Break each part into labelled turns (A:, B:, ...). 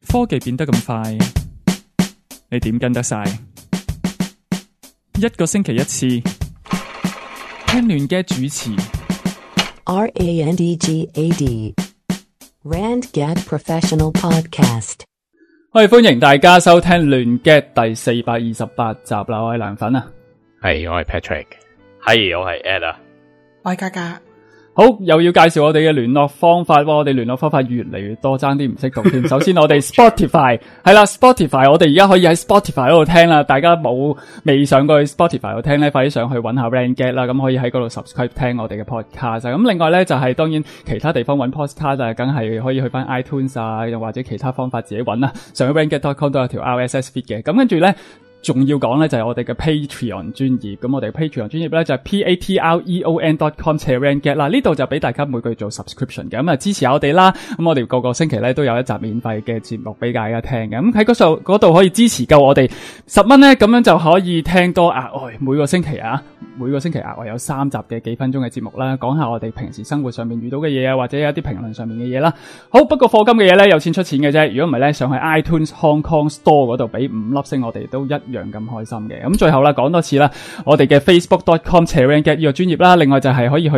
A: 科技變得咁快，你點跟得晒？一個星期一次，聽亂嘅主持。
B: RANDGAD RandGad Professional Podcast。
A: 喂，歡迎大家收聽亂嘅第428集啦！我係涼粉啊，
C: 係我係 Patrick，係我係 Ed 啊，
D: 我係嘉嘉。
A: 好，又要介紹我哋嘅聯絡方法。我哋聯絡方法越嚟越多，爭啲唔識讀添。首先我哋 Spotify 係啦 ，Spotify 我哋而家可以喺 Spotify 嗰度聽啦。大家未上過去 Spotify 度聽咧，快啲上去揾下 RandGad 啦。咁可以喺嗰度 subscribe 聽我哋嘅 podcast。咁另外咧就係當然其他地方揾 podcast 啊，梗係可以去翻 iTunes 啊，又或者其他方法自己揾啦。上去 RandGad.com 都有條 RSS feed 嘅。咁跟住咧。仲要講咧就係我哋嘅 Patreon 專頁，咁我哋 Patreon 專頁咧就係 patreon.com/RandGad 啦，呢度就俾大家每個月做 subscription 嘅，咁啊支持下我哋啦，咁我哋個星期咧都有一集免費嘅節目俾大家聽嘅，咁喺嗰度可以支持夠我哋10蚊咧，咁樣就可以聽多額外每個星期額外有3集嘅幾分鐘嘅節目啦，講下我哋平時生活上面遇到嘅嘢啊，或者有一啲評論上面嘅嘢啦。好，不過課金嘅嘢咧有錢出錢嘅啫，如果唔係咧上去 iTunes Hong Kong Store 嗰度俾5粒星，我哋都一樣咁開心嘅。咁最後啦，講多次啦，我哋嘅 Facebook.com/RandGad 呢個專頁啦，另外就係可以去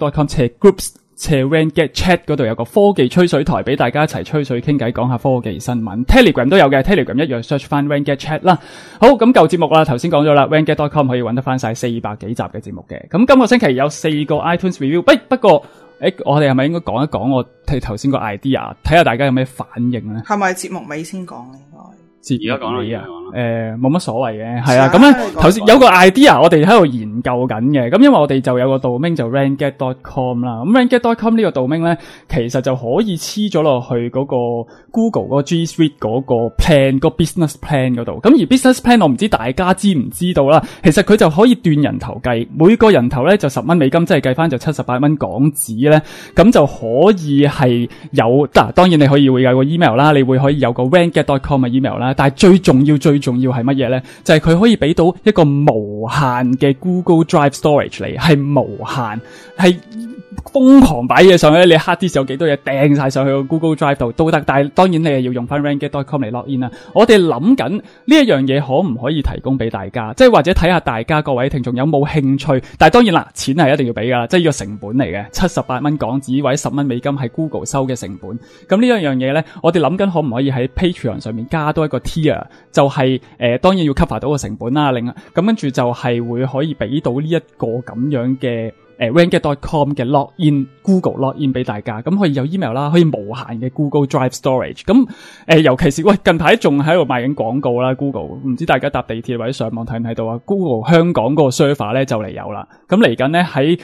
A: Facebook.com/Groups/RandGad Chat 嗰度有個科技吹水台俾大家一齊吹水傾偈，講下科技新聞。Telegram 都有嘅 ，Telegram 一樣 search 翻 RandGad Chat 啦。好，咁舊節目啦，頭先講咗啦 ，RandGad.com 可以揾得翻晒400幾集嘅節目嘅。咁今個星期有4個 iTunes review，不過我哋係咪應該講一講我哋頭先個 idea， 睇下大家有咩反應咧？
D: 係咪節目尾先講咧？應該
C: 而家講啦，
A: 冇乜所謂嘅，係啊，咁咧頭先有個 idea， 我哋喺度研究緊嘅，咁因為我哋就有個 domain 就 RandGad.com 啦，咁 RandGad.com 呢個 domain 咧，其實就可以黐咗落去嗰個 Google 嗰個 G Suite 嗰個 plan 個 business plan 嗰度，咁而 business plan 我唔知大家知唔知道啦，其實佢就可以斷人頭計，每個人頭咧就10蚊美金，即係計翻就78蚊港紙咧，咁就可以係有，當然你可以會有個 email 啦，你會可以有個 RandGad.com 嘅 email 啦。但係最重要係乜嘢咧？就係佢可以俾到一個無限嘅 Google Drive storage 嚟，係無限，係瘋狂擺嘢上去，你 hard disk 有幾多嘢掟晒上去個 Google Drive 度都得。但係當然你係要用翻 RandGad.com 嚟 login 啦。我哋諗緊呢一樣嘢可唔可以提供俾大家？即係或者睇下大家各位聽眾有冇興趣？但係當然啦，錢係一定要俾噶，即係呢個成本嚟嘅，78蚊港紙或者10蚊美金係 Google 收嘅成本。咁呢一樣嘢咧，我哋諗緊可唔可以喺 Patreon 上面加多一個 tier， 就係當然要 cover 到個成本啦。咁跟住就係會可以俾到呢一個咁樣嘅RandGad.com 嘅 login Google login 俾大家，咁可以有 email 啦，可以無限嘅 Google Drive storage。咁尤其是近排仲喺度賣緊廣告啦 ，Google 唔知大家搭地鐵或者上網睇唔睇到啊 ？Google 香港嗰個 server 咧就嚟有啦，咁嚟緊咧喺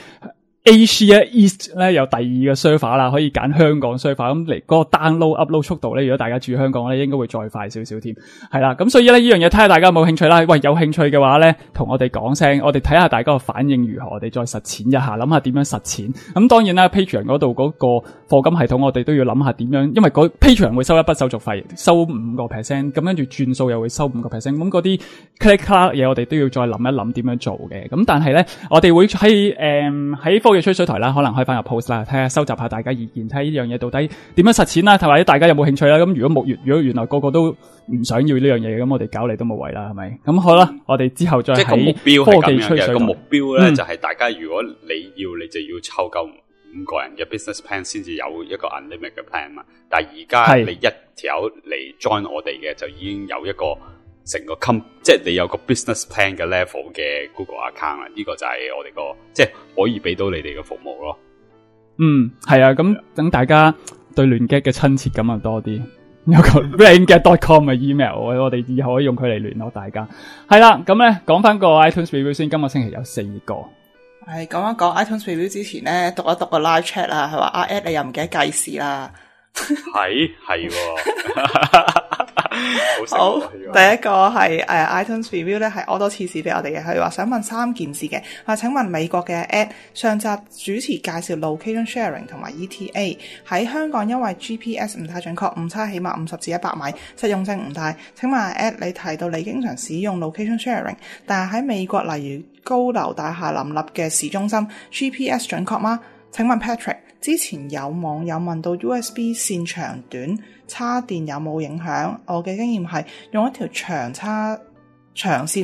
A: Asia East 咧有第2個 server 啦，可以揀香港 server， 咁嚟嗰個 download 速度咧，如果大家住香港咧，應該會再快少少添，係啦，咁所以咧呢樣嘢睇下大家有冇興趣啦。喂，有興趣嘅話咧，同我哋講聲，我哋睇下大家個反應如何，我哋再實踐一下，諗下點樣實踐。咁當然啦 ，Patreon 嗰度嗰個課金系統，我哋都要諗下點樣，因為Patreon 會收一筆手續費，收5%，咁跟住轉數又會收5%，咁嗰啲 click 嘢我哋都要再諗一諗點樣做嘅。咁但係咧，我哋會喺科技吹水台啦，可能開翻個 post 啦，睇下收集下大家意見，睇下呢樣嘢到底點樣實踐啦，或者大家有冇興趣啦。咁如果原來個個都唔想要呢樣嘢，咁我哋搞嚟都冇謂啦，係咪？咁好啦，我哋之後再喺科技吹水台。
C: 個目標咧就係大家如果你就要湊夠5個人嘅 business plan 先至有一個 unlimited 嘅 plan 嘛。但係而家你一條嚟 join 我哋嘅就已經有一個成個即係你有個 business plan 嘅 level 嘅 Google account 啦，呢個就係我哋即係可以俾到你哋嘅服務咯。
A: 係啊，咁等大家對RandGad嘅親切感啊多啲，有個 RandGad.com 嘅 email， 我哋以後可以用佢嚟聯絡大家。係啦，咁咧講翻個 iTunes review 先，今個星期有4個。
D: 係講一講 iTunes review 之前咧，讀一讀個 live chat 啦，係話阿 Ed 你又唔記得計時啦。
C: 係
D: 好，第一個係iTunes review 咧，係多次試俾我哋嘅，佢話想問3件事嘅。話請問美國嘅 Ed 上集主持介紹 location sharing 同埋 ETA 喺香港，因為 GPS 唔太準確，誤差起碼50至100米，實用性唔大。請問 Ed 你提到你經常使用 location sharing， 但係喺美國例如高樓大廈林立嘅市中心 GPS 準確嗎？請問 Patrick 之前有網友問到 USB 線長短叉電有冇影響？我嘅經驗係用一條長線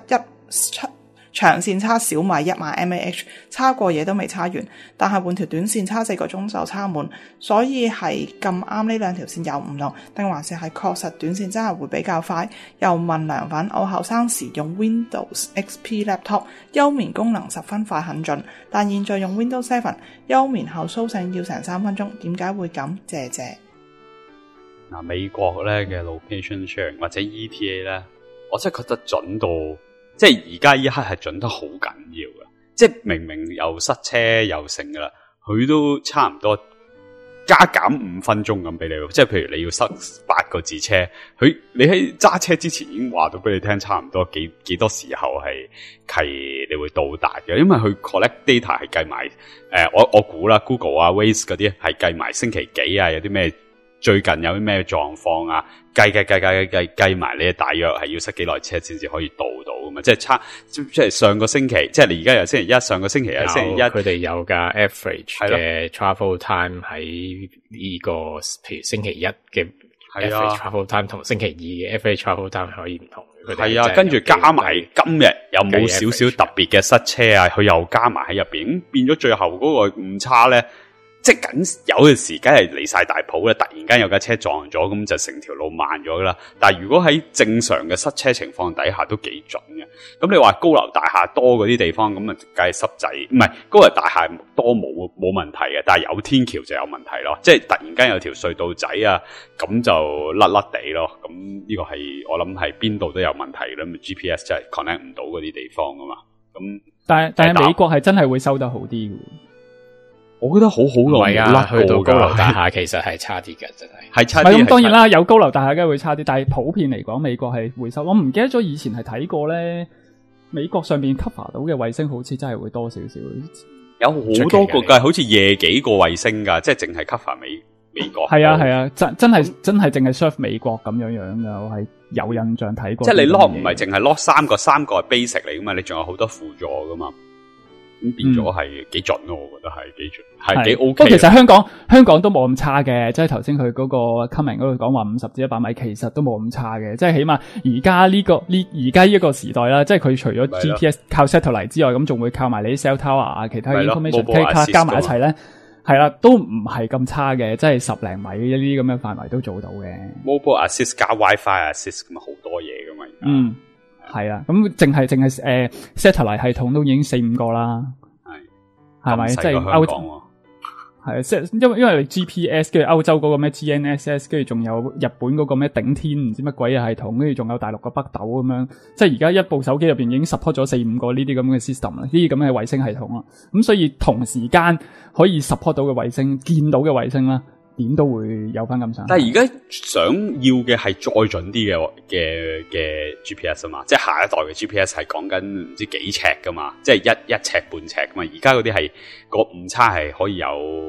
D: 叉小米1萬 mAh 叉過嘢都未叉完，但係換條短線叉4個鐘就叉滿，所以係咁啱呢兩條線有唔同，定還是係確實短線真係會比較快？又問涼粉，我後生時用 Windows XP laptop 休眠功能十分快很準，但現在用 Windows 7休眠後蘇醒要成3分鐘，點解會咁？謝謝。
C: 嗱，美國咧嘅 location sharing 或者 ETA 咧，我真係覺得準到。即係而家依刻係準得好緊要㗎，即係明明又塞車又剩噶啦，佢都差唔多加減5分鐘咁俾你。即係譬如你要塞8個字車，你喺揸車之前已經話到俾你聽，差唔多幾多時候係你會到達嘅，因為佢 collect data 係計埋我估啦 Google 啊 Waze 嗰啲係計埋星期幾啊，有啲咩最近有啲咩狀況啊，計埋你大約係要塞幾耐車先至可以到噶嘛？即係上個星期，即係你而家有星期一，上個星期有星期一，
E: 佢哋有噶 average 嘅 travel time 喺呢個譬如星期一嘅 average travel time 同星期二嘅 average travel time 可以唔同。
C: 係啊，跟住加埋今日有冇少少特別嘅塞車啊？佢又加埋喺入邊，變咗最後嗰個誤差咧。即係緊有嘅時，梗係離晒大譜啦！突然間有架車撞咗，咁就成條路慢咗噶啦。但係如果喺正常嘅塞車情況底下，都幾準嘅。咁你話高樓大廈多嗰啲地方，咁啊梗係濕滯，唔係高樓大廈多冇問題嘅。但係有天橋就有問題咯。即係突然間有條隧道仔啊，咁就甩地咯。咁呢個係我諗係邊度都有問題啦。咁 GPS 真係 connect 唔到嗰啲地方噶嘛。咁但係
A: 美國係真係會收得好啲嘅。
C: 我覺得好耐
E: 啊，去到高樓大廈其實係差啲嘅，真係
C: 差啲。
A: 咁當然啦，有高樓大廈梗係會差啲，但係普遍嚟講，美國係回收。我唔記得咗以前係睇過咧，美國上邊 cover 到嘅衛星好似真係會多少少。
C: 有好多個㗎，好似夜幾個衛星㗎，即係淨係 cover 美國。係
A: 啊，真係淨係 serve 美國咁樣㗎。我係有印象睇過。
C: 即係你 lock 唔係淨係 lock 三個係 basic 嚟㗎嘛，你仲有好多輔助㗎嘛。咁變咗係幾準咯，我覺得係幾準，係幾 OK。
A: 不過其實香港都冇咁差嘅，即係頭先佢嗰個 comment 嗰度講話50至100米，其實都冇咁差嘅。即係起碼而家呢一個時代啦，即係佢除咗 GPS 靠 satellite 之外，咁仲會靠埋你 cell tower 啊，其他 information 加埋一齊咧，係啦，都唔係咁差嘅，即係10零米一啲咁嘅範圍都做到嘅。
C: Mobile assist 加 WiFi assist 咁好多嘢噶嘛。
A: 係啊，咁淨係satellite 系統都已經4-5個啦，係咪？即係歐洲係因為你 GPS 跟住歐洲嗰個咩 GNSS， 跟住仲有日本嗰個咩頂天唔知乜鬼嘅系統，跟住仲有大陸個北斗咁樣，即係而家一部手機入邊已經 support 咗4-5個呢啲咁嘅 system 啦，呢啲咁嘅衛星系統啦，咁所以同時間可以 support 到嘅衛星，見到嘅衛星啦。點都會有翻咁上下，
C: 但係而家想要嘅係再準啲嘅 GPS 啊嘛，即係下一代嘅 GPS 係講緊唔知幾尺噶嘛，即係一尺半尺噶嘛，而家嗰啲係個誤差係可以有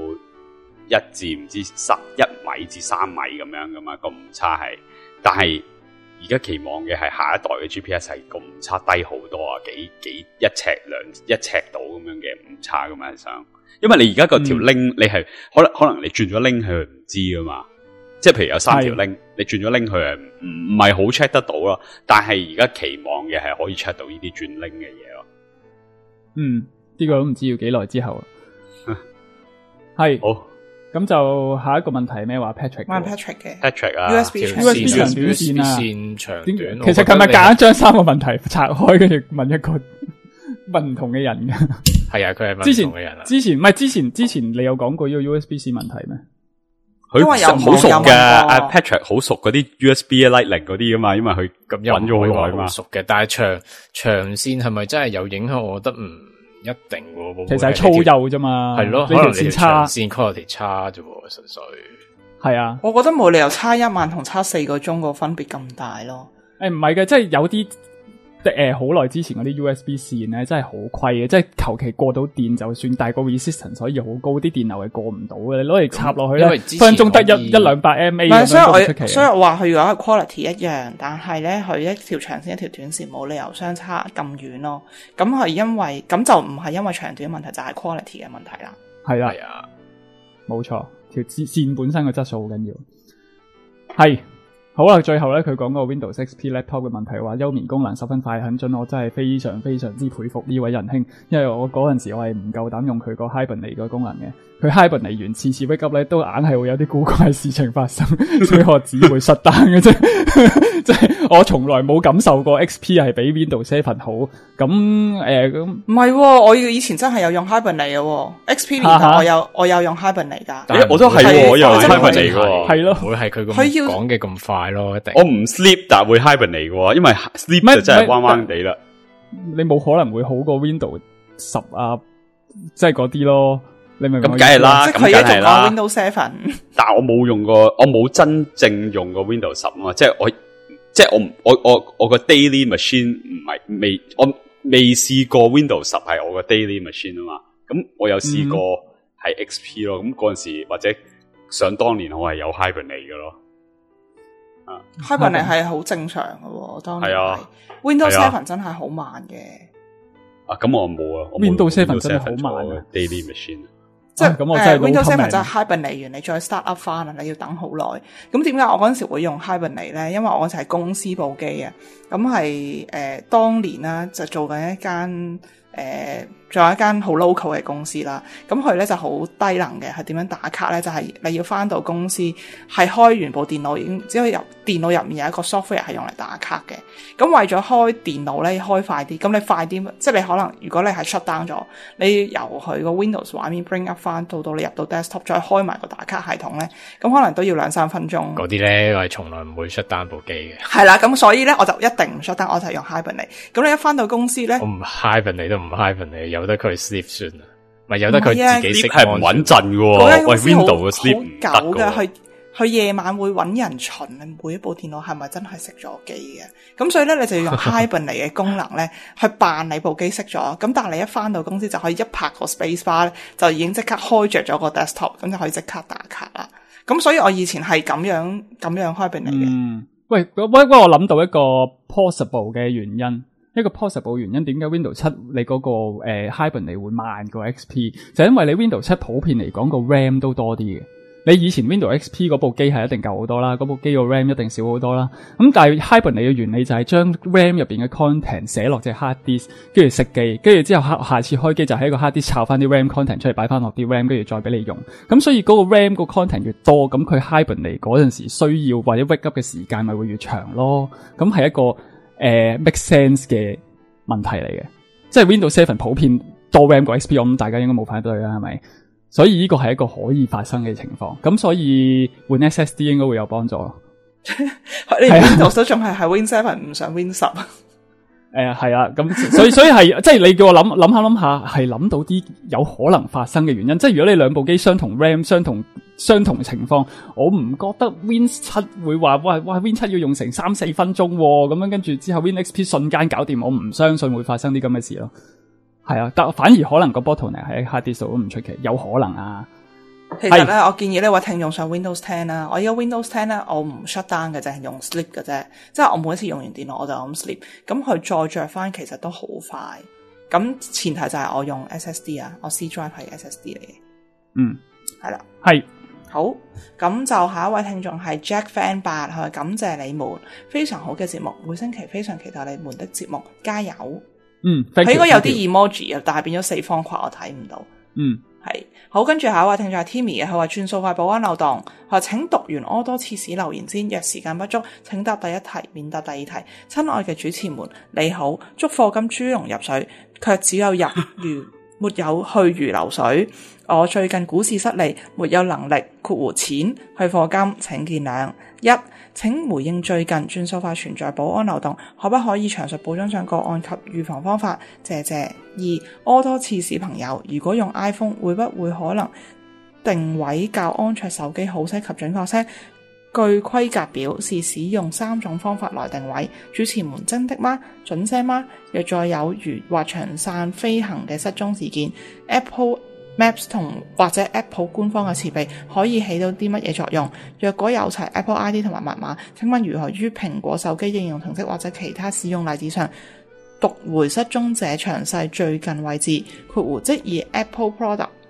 C: 1至唔知1米至3米咁樣噶嘛，個誤差係，但係而家期望嘅係下一代嘅 GPS 係個誤差低好多啊，幾一尺到咁樣嘅誤差噶嘛想。因為你而家個條 link 你係可能你轉咗 link 佢唔知噶嘛，即係譬如有3條 link，你轉咗 link 佢係唔係好 check 得到咯，但係而家期望嘅係可以 check 到呢啲轉 link 嘅嘢咯。
A: 呢個都唔知要幾耐之後啦。係好，咁就下一個問題係咩話 Patrick？
D: 問 Patrick 嘅
C: Patrick 啊
D: ，USB
A: 長短線啊，
E: 線長短。
A: 其實琴日夾硬將3個問題拆開，跟住問一個問唔同嘅人嘅。
E: 係啊，佢係問唔同嘅人啊。之
A: 前你有講過呢個 USB C 問題咩？
C: 佢好熟嘅，阿 Patrick 好熟嗰啲 USB Lightning 嗰啲噶嘛，因為佢咁揾咗好耐嘛。
E: 熟嘅，但係長線係咪真係有影響？我覺得唔一定喎。
A: 其實係粗幼啫嘛。係咯，可能你
E: 長線 quality 差啫，純粹。
A: 係啊，
D: 我覺得冇理由差1萬同差4個鐘個分別咁大咯。
A: 唔係嘅，即係有啲。好耐之前嗰啲 USB 線咧，真係好虧嘅，即係求其過到電就算，但係個 resistance 所以好高，啲電流係過唔到嘅，你攞嚟插落去咧，分鐘得100-200 mA 咁樣。
D: 所以我話佢如果係 quality 一樣，但係咧佢一條長線一條短線冇理由相差咁遠咯。咁係因為咁就唔係因為長短嘅問題，就係 quality 嘅問題啦。
A: 係啦， 冇錯，條線本身嘅質素好緊要。係。好啦，最後咧佢講個 Windows XP laptop 嘅問題話休眠功能十分快很準，我真係非常非常之佩服呢位仁兄，因為我嗰陣時我係唔夠膽用佢個 Hibernate 個功能嘅，佢 Hibernate 完次 wake up 咧都硬係會有啲古怪事情發生，所以我只會shut down嘅啫，即係我從來冇感受過 XP 係比 Windows 7好，咁咁
D: 唔係，我以前真係有用 Hibernate 嘅，XP 年代我有用 Hibernate 噶，
C: 我都係我有 Hibernate 嘅，
A: 係咯，
E: 唔會係佢咁講嘅咁快。咯，一定
C: 我唔 sleep 但會 hibernate 嘅，因為 sleep 就真係彎彎地啦。
A: 你冇可能會好過 Windows 10啊，即係嗰啲咯。你明唔明？
C: 咁梗係啦，
D: 即係佢一仲講 Windows 7，
C: 但我冇用過，我冇真正用過 Windows 10啊嘛。即係我個 daily machine 唔係未，我未試過 Windows 10係我個 daily machine 啊嘛。咁我有試過係 XP 咯。咁嗰陣時或者想當年我係有 hibernate 嘅咯。
D: Hibernate 係好正常嘅，當然係。Windows 7真係好慢嘅。咁
C: 我冇啊。
A: Windows 7真係好慢嘅
C: daily machine。
D: 即係
A: 咁我真係
D: Windows 7真係 Hibernate 完，你再 start up 翻啊，你要等好耐。咁點解我嗰陣時會用 Hibernate 咧？因為我就係公司部機啊。咁係當年啦，就做緊一間仲有一間好 local 嘅公司啦，咁佢咧就好低能嘅，係點樣打卡咧？就係你要翻到公司，係開完部電腦已經，只可以入電腦入面有一個 software 係用嚟打卡嘅。咁為咗開電腦咧開快啲，咁你快啲，即係你可能如果你係 shut down 咗，你由佢個 Windows 畫面 bring up 翻到你入到 desktop 再開埋個打卡系統咧，咁可能都要2-3分鐘。
E: 嗰啲咧我係從來唔會 shut down 部機嘅。
D: 係啦，咁所以咧我就一定唔 shut down，我就係用 Hibernate。咁你一翻到公司咧，
E: 我唔 Hibernate 都唔 Hibernate，由得佢 sleep 算啦，咪由得佢自己識
C: 係唔穩陣嘅。喂 ，Windows 嘅 sleep 唔得嘅。
D: 佢夜晚會揾人巡你每一部電腦係咪真係熄咗機嘅，咁所以咧你就要用 Hibernate 嘅功能咧去扮你部機熄咗，咁但係你一翻到公司就可以一拍個 space bar 咧就已經即刻開着咗個 desktop， 咁就可以即刻打卡啦。咁所以我以前係咁樣 Hibernate 嘅。
A: 喂，我諗到一個 possible 嘅原因。一個 possible 原因點解 Windows 7你嗰個Hibernate 會慢過 XP， 就因為你 Windows 7普遍嚟講個 RAM 都多啲嘅。你以前 Windows XP 嗰部機係一定夠好多啦，嗰部機個 RAM 一定少好多啦。咁但係 Hibernate 嘅原理就係將 RAM 入邊嘅 content 寫落隻 hard disk， 跟住熄機，跟住之後下次開機就喺個 hard disk 抄翻啲 RAM content 出嚟擺翻落啲 RAM， 跟住再俾你用。咁所以嗰個 RAM 個 content 越多，咁佢 Hibernate 嗰陣時需要或者 wake up 嘅時間咪會越長咯。咁係一個make sense 嘅問題嚟嘅，即係 Windows 7普遍多 RAM 過 XP， 我諗大家應該冇反對啦，係咪？所以呢個係一個可以發生嘅情況，咁所以換 SSD 應該會有幫助咯。
D: 你 Windows 都仲係 Win 7唔上 Win 10。
A: 係啊，咁所以係即係你叫我諗下，係諗到啲有可能發生嘅原因。即係如果你兩部機相同 RAM 相同情況，我唔覺得 Win 7會話哇 Win 7要用成3-4分鐘咁樣，跟住之後 Win XP 瞬間搞掂，我唔相信會發生啲咁嘅事咯。係啊，但反而可能個 bottleneck 喺 hard disk 都唔出奇，有可能啊。
D: 其實咧，我建議呢位聽眾上 Windows 10啦。我而家 Windows 10咧，我唔 shut down 嘅，就係用 sleep 嘅啫。即係我每一次用完電腦，我就咁 sleep。咁佢再着翻，其實都好快。咁前提就係我用 SSD 啊，我 C drive 係 SSD 嚟嘅。係啦，係好。咁就下一位聽眾係 Jack Fan 8，佢感謝你們非常好嘅節目，每星期非常期待你們的節目，加油。佢應該有啲 emoji 啊，但係變咗4方框，我睇唔到。係好，跟住下一位聽眾係 Timmy 嘅，佢話轉數快保安漏洞，佢話請讀完柯多廁屎留言先，若時間不足，請答第一題，免答第二題。親愛嘅主持們，你好，祝課金豬籠入水，卻只有入如沒有去如流水。我最近股市失利，沒有能力括弧錢去課金，請見諒。1. 請回應最近轉數快存在保安漏洞，可不可以詳述保障上個案及預防方法？謝謝。2. 柯多廁屎朋友，如果用 iPhone 會不會可能定位較安卓手機好些及準確些？據規格表是使用3種方法來定位，主持們真的嗎？準些嗎？若再有如或長散飛行嘅失蹤事件 ，Apple Maps 同或者 Apple 官方嘅設備可以起到啲乜嘢作用？若果有齊 Apple ID 同埋密碼，請問如何於蘋果手機應用程式或者其他使用例子上讀回失蹤者詳細最近位置？括弧即以 Apple Product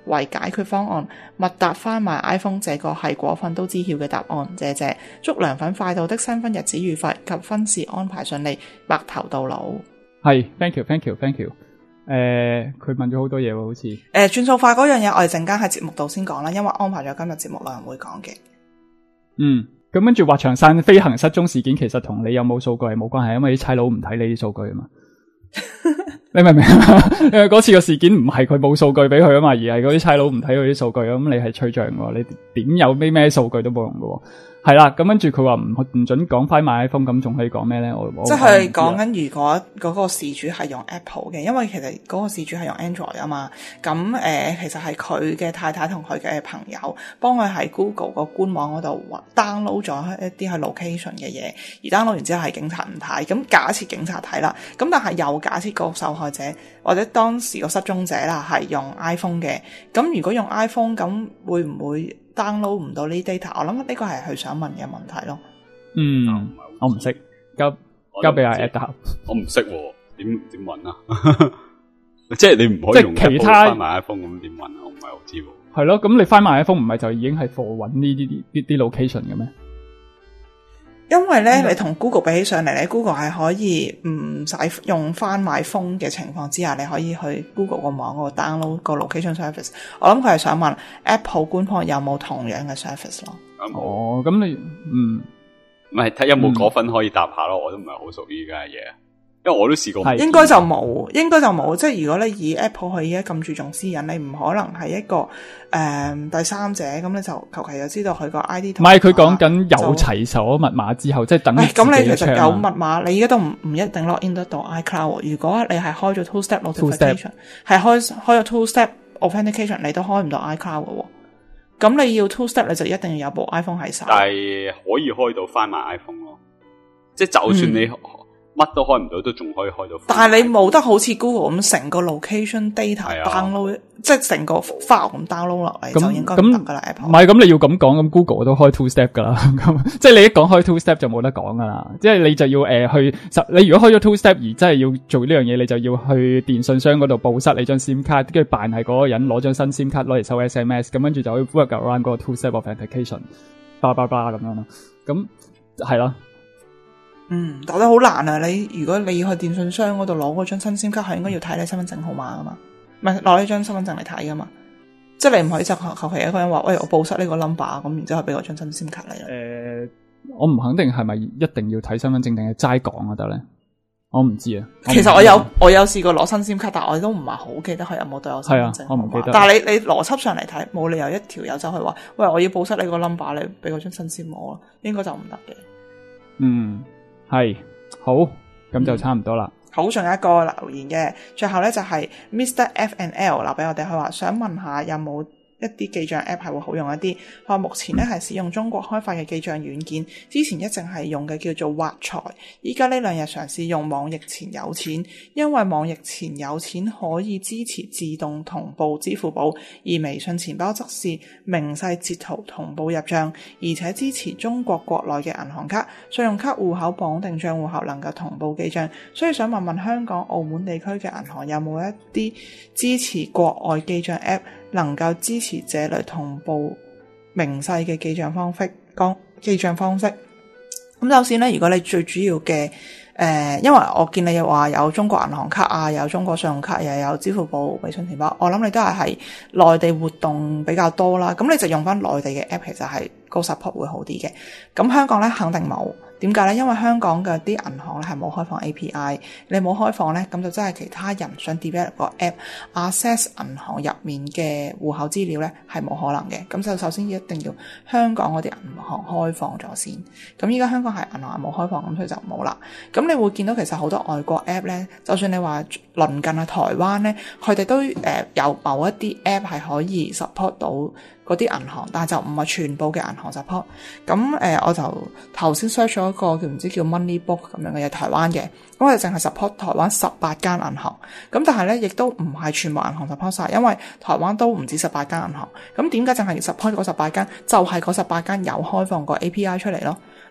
D: 為解決方案，密達翻賣 iPhone 這個係果粉都知曉嘅答案。謝謝，祝涼粉快到的新婚日子愉快及婚事安排順利，白頭到老。
A: 係 ，thank you。佢問咗好多嘢喎，好似
D: 轉數快嗰樣嘢，我哋陣間喺節目度先講啦，因為安排咗今日節目內容會講嘅。
A: 咁跟住滑翔傘飛行失蹤事件，其實同你有冇數據係冇關係，因為啲差佬唔睇你啲數據啊嘛。你明唔明啊？因為嗰次個事件唔係佢冇數據俾佢啊嘛，而係嗰啲差佬唔睇佢啲數據，咁你係吹脹喎，你點有咩數據都冇用㗎。係啦，咁跟住佢話唔准講翻買 iPhone，咁仲可以講咩咧？
D: 即係講緊如果嗰個事主係用 Apple 嘅，因為其實嗰個事主係用 Android 啊嘛。咁其實係佢嘅太太同佢嘅朋友幫佢喺 Google 個官網嗰度 download 咗一啲係 location 嘅嘢，而 download 完之後係警察唔睇。咁假設警察睇啦，咁但係又假設個受害者或者當時個失蹤者啦係用 iPhone 嘅，咁如果用 iPhone 咁會唔會download 唔到呢啲 data？ 我諗呢個係佢想問嘅問題咯。
A: 我唔識，交俾阿 Ed 答。
C: 我唔識點揾啊？即係你唔可以用其他翻埋 iPhone 咁點揾啊？我唔係好知。
A: 係咯，咁你翻埋 iPhone 唔係就已經係 for 揾呢啲 location 嘅咩？
D: 因為咧，你同 Google 比起上嚟咧 ，Google 係可以唔使用翻買 phone 嘅情況之下，你可以去 Google 個網嗰度 download 個 location service。我諗佢係想問 Apple 官方有冇同樣嘅 service 咯。
A: 咁你
C: 唔係睇有冇果粉可以答下咯？我都唔係好熟依家嘅嘢，因為我都試過。
D: 應該就冇。即係如果你以 Apple 佢而家咁注重私隱，你唔可能係一個第三者，咁你就求其就知道佢個 ID。唔係，
A: 佢講緊有齊手密碼之後，即係等於自己
D: 咁你其實有密碼，你而家都唔一定 log in 得到 iCloud。如果你係開咗 two-step notification， 係開咗 two-step authentication， 你都開唔到 iCloud 嘅。咁你要 two-step， 你就一定要有部 iPhone 喺手。
C: 但係可以開到翻埋 iPhone 咯，即係就算你乜都開唔到，都仲可以開到。
D: 但係你冇得好似 Google 咁成個 location data download，即係成個 file 咁 download 落嚟就應該唔得噶啦。Apple
A: 唔係咁，你要咁講，咁 Google 都開 two step 噶啦。咁即係你一講開 two step 就冇得講噶啦。即係你就要你如果開咗 two step 而真係要做呢樣嘢，你就要去電信商嗰度報失你張 SIM 卡，跟住扮係嗰個人攞張新 SIM 卡攞嚟收 SMS， 咁跟住就可以 work around 嗰個 two step authentication， 咁樣咯。咁係咯。
D: 但係好難啊！如果你要去電信商嗰度攞嗰張新 SIM 卡，係應該要睇你身份證號碼噶嘛，唔係攞呢張身份證嚟睇噶嘛。即係你唔可以就求其一個人話，喂，我報失呢個 number， 咁然之後俾我張新 SIM 卡你。
A: 我唔肯定係咪一定要睇身份證定係齋講就得咧？我唔知啊。
D: 其實我有試過攞新 SIM 卡，但我都唔係好記得佢有冇對我身份證號碼。我唔記得。但係你邏輯上嚟睇，冇理由一條友走去話，喂，我要報失呢個 number， 你俾我張新 SIM 我咯，應該就唔得嘅。
A: 係好，咁就差唔多啦。
D: 好，仲有一個留言嘅，最後咧就係 Mr. F&L 留俾我哋，佢話想問下有冇一啲記賬 app 係會好用一啲。佢話目前咧係使用中國開發嘅記賬軟件，之前一直係用嘅叫做挖財，依家呢兩日嘗試用網易錢有錢，因為網易錢有錢可以支持自動同步支付寶，而微信錢包則是明細截圖同步入賬，而且支持中國國內嘅銀行卡，信用卡戶口綁定賬戶後能夠同步記賬，所以想問問香港、澳門地區嘅銀行有冇一啲支持國外記賬 app，能夠支持這類同步明細嘅記賬方式。咁首先咧，如果你最主要嘅因為我見你又話有中國銀行卡啊，有中國信用卡，又有支付寶、微信錢包，我諗你都係內地活動比較多啦。咁你就用翻內地嘅 app， 其實係個 support 會好啲嘅。咁香港咧肯定冇。點解咧？因為香港嘅啲銀行咧係冇開放 API， 你冇開放咧，咁就真係其他人想 develop 個 app access 銀行入面嘅戶口資料咧係冇可能嘅。咁就首先一定要香港嗰啲銀行開放咗先。咁依家香港係銀行係冇開放，咁所以就冇啦。咁你會見到其實好多外國 app 咧，就算你話鄰近啊台灣咧，佢哋都有某一啲 app 係可以 support 到嗰啲銀行，但係就唔係全部嘅銀行 support。咁我就頭先 search 咗一個唔知叫 Moneybook 咁樣嘅嘢，台灣嘅。咁我哋淨係 support 台灣18間銀行。咁但係咧，亦都唔係全部銀行 support 晒，因為台灣都唔止18間銀行。咁點解淨係 support 嗰18間？就係嗰18間有開放個 API 出嚟咯。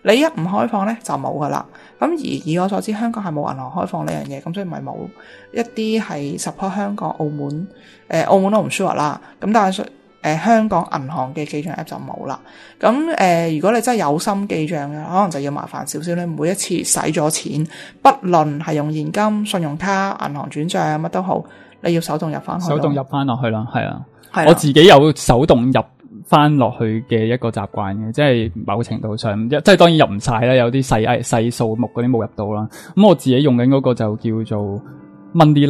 D: 你一唔開放咧就冇噶啦。咁而以我所知，香港係冇銀行開放呢樣嘢，咁所以咪冇一啲係 support 香港、澳門。澳門都唔 sure 啦。咁但係香港銀行嘅記賬 app 就冇啦。咁如果你真係有心記賬嘅，可能就要麻煩少少咧。每一次使咗錢，不論係用現金、信用卡、銀行轉賬乜都好，你要手動入翻去。
A: 手動入翻落去啦，係啊。我自己有手動入翻落去嘅一個習慣嘅，即係某程度上，即係當然入唔晒啦，有啲細數目嗰啲冇入到啦。咁我自己用緊嗰個就叫做 Money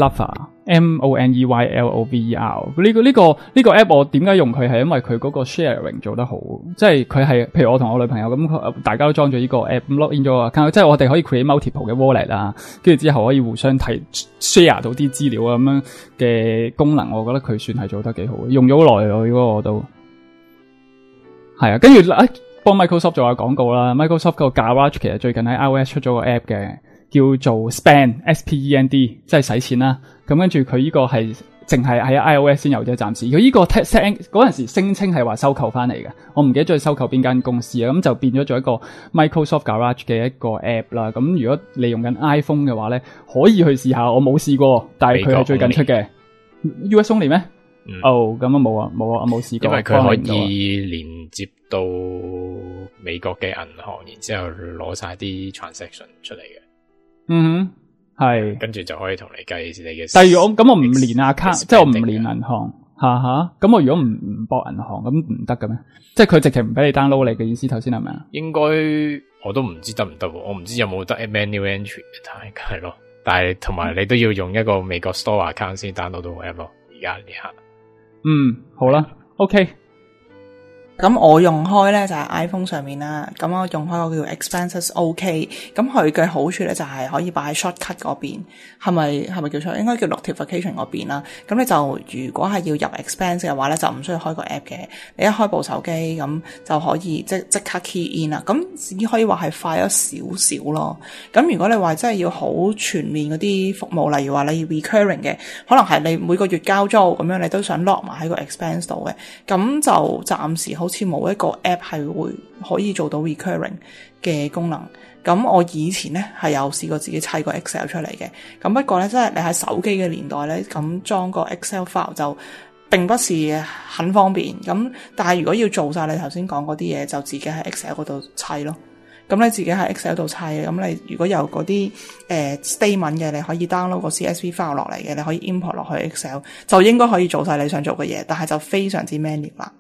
A: Lover。MoneyLover。呢個 app 我點解用佢係因為佢嗰個 sharing 做得好，即係佢係譬如我同我女朋友咁，大家都裝咗呢個 app， log in 咗個 account，即係我哋可以 create multiple 嘅 wallet 啦，跟住之後可以互相睇 share 到啲資料啊咁樣嘅功能，我覺得佢算係做得幾好，用咗好耐咯，呢個我都係啊。跟住幫 Microsoft 做下廣告啦。Microsoft 個 Garage 其實最近喺 iOS 出咗個 app 嘅，叫做 Spend，SPEND， 即係使錢啦。咁跟住佢呢個係淨係喺 iOS 先有啫，暫時佢呢個 嗰陣時聲稱係話收購翻嚟嘅，我唔記得咗收購邊間公司啊。咁就變咗做一個 Microsoft Garage 嘅一個 app 啦。咁如果你用緊 iPhone 嘅話咧，可以去試下。我冇試過，但係佢係最近出嘅。US only 咩？哦，咁啊冇啊，我冇試過。
E: 因為佢可以連接到美國嘅銀行，然之後攞晒啲 transaction 出嚟嘅。
A: 嗯哼，係，
E: 跟住就可以同你計你嘅。
A: 但係我唔連account，即係我唔連銀行，咁我如果唔駁銀行，咁唔得嘅咩？即係佢直情唔俾你 download 你嘅意思？頭先係咪啊？
E: 應該我都唔知得唔得，我唔知有冇得 manual entry 嘅，係咯。但係同埋你都要用一個美國 store account 先 download 到個 app 咯。而家呢刻，
A: 好啦 ，OK。
D: 咁我用開咧就係 iPhone 上面啦，咁我用開個叫 Expenses OK，咁佢嘅好處咧就係可以擺喺 Shortcut 嗰邊，係咪叫錯？應該叫 Notification 嗰邊啦。咁你就如果係要入 Expense 嘅話咧，就唔需要開個 app 嘅，你一開部手機咁就可以即刻 key in 啦。咁只可以話係快咗少少咯。咁如果你話真係要好全面嗰啲服務，例如話你要 recurring 嘅，可能係你每個月交租咁樣，你都想 lock 埋喺個 Expense 度嘅，咁就暫時好似冇一個 app 係會可以做到 recurring 嘅功能。咁我以前咧係有試過自己砌個 Excel 出嚟嘅，咁不過咧真係你喺手機嘅年代咧，咁裝個 Excel file 就並不是很方便。咁但係如果要做晒你頭先講嗰啲嘢，就自己喺 Excel 嗰度砌咯。咁你自己喺 Excel 度砌，咁你如果有嗰啲statement 嘅，你可以 download 個 CSV file 落嚟嘅，你可以 import 落去 Excel， 就應該可以做晒你想做嘅嘢，但係就非常之 manual 啦。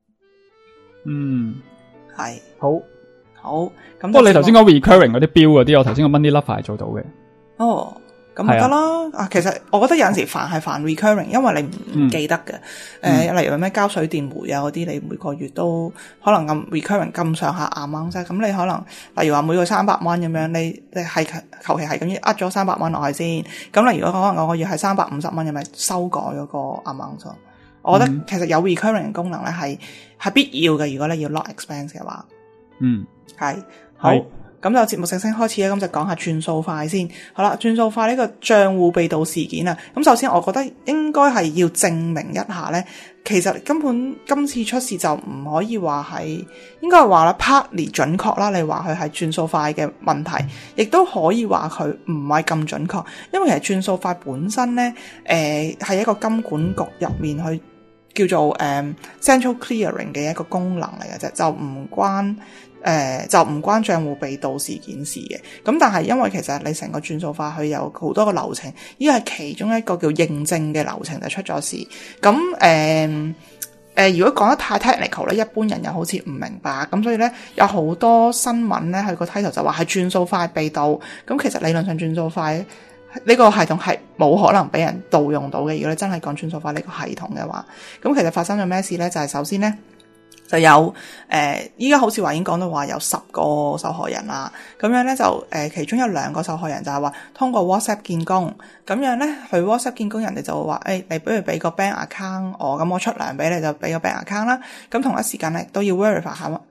D: 係好。咁不過
A: 你頭先講 recurring 嗰啲表嗰啲，我頭先個 Money Lover 係做到嘅。
D: 咁咪得啦。其實我覺得有陣時煩係煩 recurring，因為你唔記得嘅。例如咩交水電煤啊嗰啲，你每個月都可能咁 recurring 咁上下啱啫。咁你可能例如話每個300蚊咁樣，你係求其係咁樣呃咗300蚊落去先。咁你如果可能我個月係350蚊，咁咪修改嗰個 amount 咗。我覺得其實有 recurring 嘅功能咧係必要嘅，如果你要 lock expense 嘅話。係好。咁就節目正式開始啦，咁就講下轉數快先。好啦，轉數快呢個賬戶被盜事件啊，咁首先我覺得應該係要證明一下咧，其實根本今次出事就唔可以話係，應該係話啦 partly 準確啦。你話佢係轉數快嘅問題，亦都可以話佢唔係咁準確，因為其實轉數快本身咧，係一個金管局入面去叫做central clearing 嘅一個功能嚟嘅啫，就唔關賬戶被盜事件事嘅。咁但係因為其實你成個轉數快佢有好多個流程，呢個係其中一個叫認證嘅流程就出咗事。咁如果講得太 technical 咧，一般人又好似唔明白。咁所以咧有好多新聞咧，佢個 title 就話係轉數快被盜。咁其實理論上轉數快呢個系統係冇可能俾人盜用到嘅。如果你真係講轉數快呢個系統嘅話，咁其實發生咗咩事咧？就係首先咧就有依家好似話已經講到話有10個受害人啦。咁樣咧就其中有2個受害人就係話通過 WhatsApp 見工，咁樣咧去 WhatsApp 見工，人哋就會話你不如俾個 bank account 我，咁我出糧俾你就俾個 bank account 啦。咁同一時間咧都要 verify 下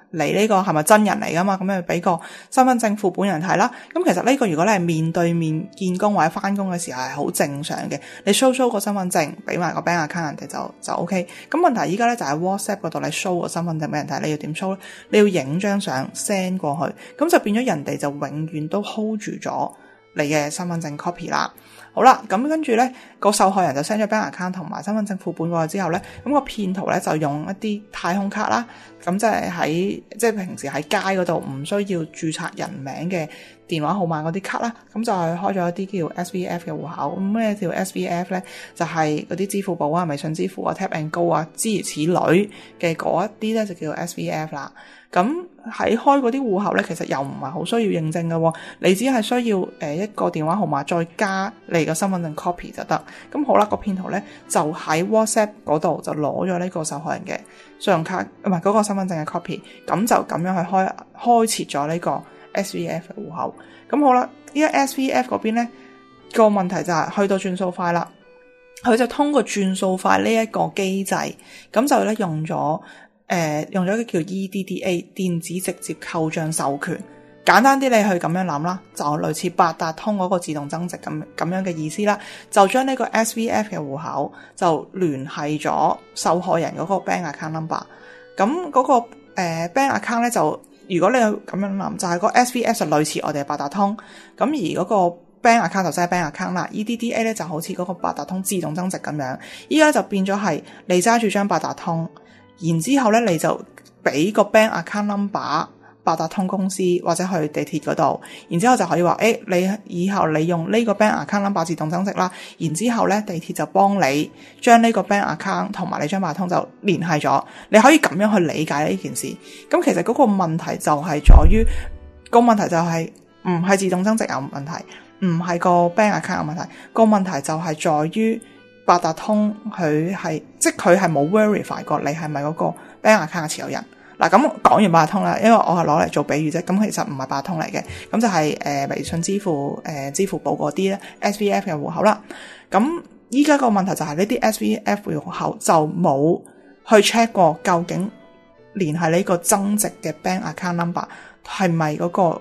D: 你呢個係咪真人嚟噶嘛？咁你俾個身份證副本人睇啦。咁其實呢個如果你係面對面見工或者翻工嘅時候係好正常嘅，你 show 個身份證，俾埋個 bank account 人哋就 OK。咁問題依家咧就喺 WhatsApp 嗰度你 show 個身份證俾人睇，你要點 show 咧？你要影張相 send 過去，咁就變咗人哋就永遠都 hold 住咗你嘅身份證 copy 啦。好啦，咁跟住咧個受害人就 send 咗 bank account 同埋身份證副本過去之後咧，咁個騙徒咧就用一啲太空卡啦，咁即係平時喺街嗰度唔需要註冊人名嘅電話號碼嗰啲卡啦，咁就係開咗一啲叫 SVF 嘅戶口。咁咩叫 SVF 咧？就係嗰啲支付寶啊、微信支付啊、Tap and Go 啊諸如此類嘅嗰一啲咧就叫 SVF 啦。咁喺開嗰啲戶口咧，其實又唔係好需要認證嘅，你只係需要一個電話號碼再加你個身份證 copy 就得。咁好啦，個騙徒咧就喺 WhatsApp 嗰度就攞咗呢個受害人嘅信用卡，唔係嗰個身份證嘅 copy， 咁就咁樣去開設咗呢個 SVF 嘅戶口。咁好啦，呢個 SVF 嗰邊咧個問題就係去到轉數快啦，佢就通過轉數快呢一個機制，咁就咧用咗一個叫 EDDA 電子直接扣賬授權。簡單啲你去咁樣諗啦，就類似八達通嗰個自動增值咁樣嘅意思啦。就將呢個 SVF 嘅戶口就聯繫咗受害人嗰個 bank account number。咁嗰個bank account 咧就如果你咁樣諗，就係個 SVF 就類似我哋嘅八達通，咁而嗰個 bank account 就真係 bank account 啦。EDDA 咧就好似嗰個八達通自動增值咁樣。依家就變咗係你揸住張八達通，然之後咧你就俾個 bank account number 八達通公司或者去地鐵嗰度，然之後就可以話你以後你用呢個 bank account number 自動增值啦，然之後咧地鐵就幫你將呢個 bank account 同埋你張八達通就聯繫咗。你可以咁樣去理解呢件事。咁其實嗰個問題就係在於個問題就係唔係自動增值有問題，唔係個 bank account 有問題，個問題就係在於八達通佢係冇 verify 過你係咪嗰個 bank account 嘅持有人。嗱，咁講完八達通啦，因為我係攞嚟做比喻啫，咁其實唔係八達通嚟嘅，咁就係微信支付支付寶嗰啲咧 SVF 嘅戶口啦。咁依家個問題就係呢啲 SVF 戶口就冇去 check 過究竟連係呢個增值嘅 bank account number 係咪嗰個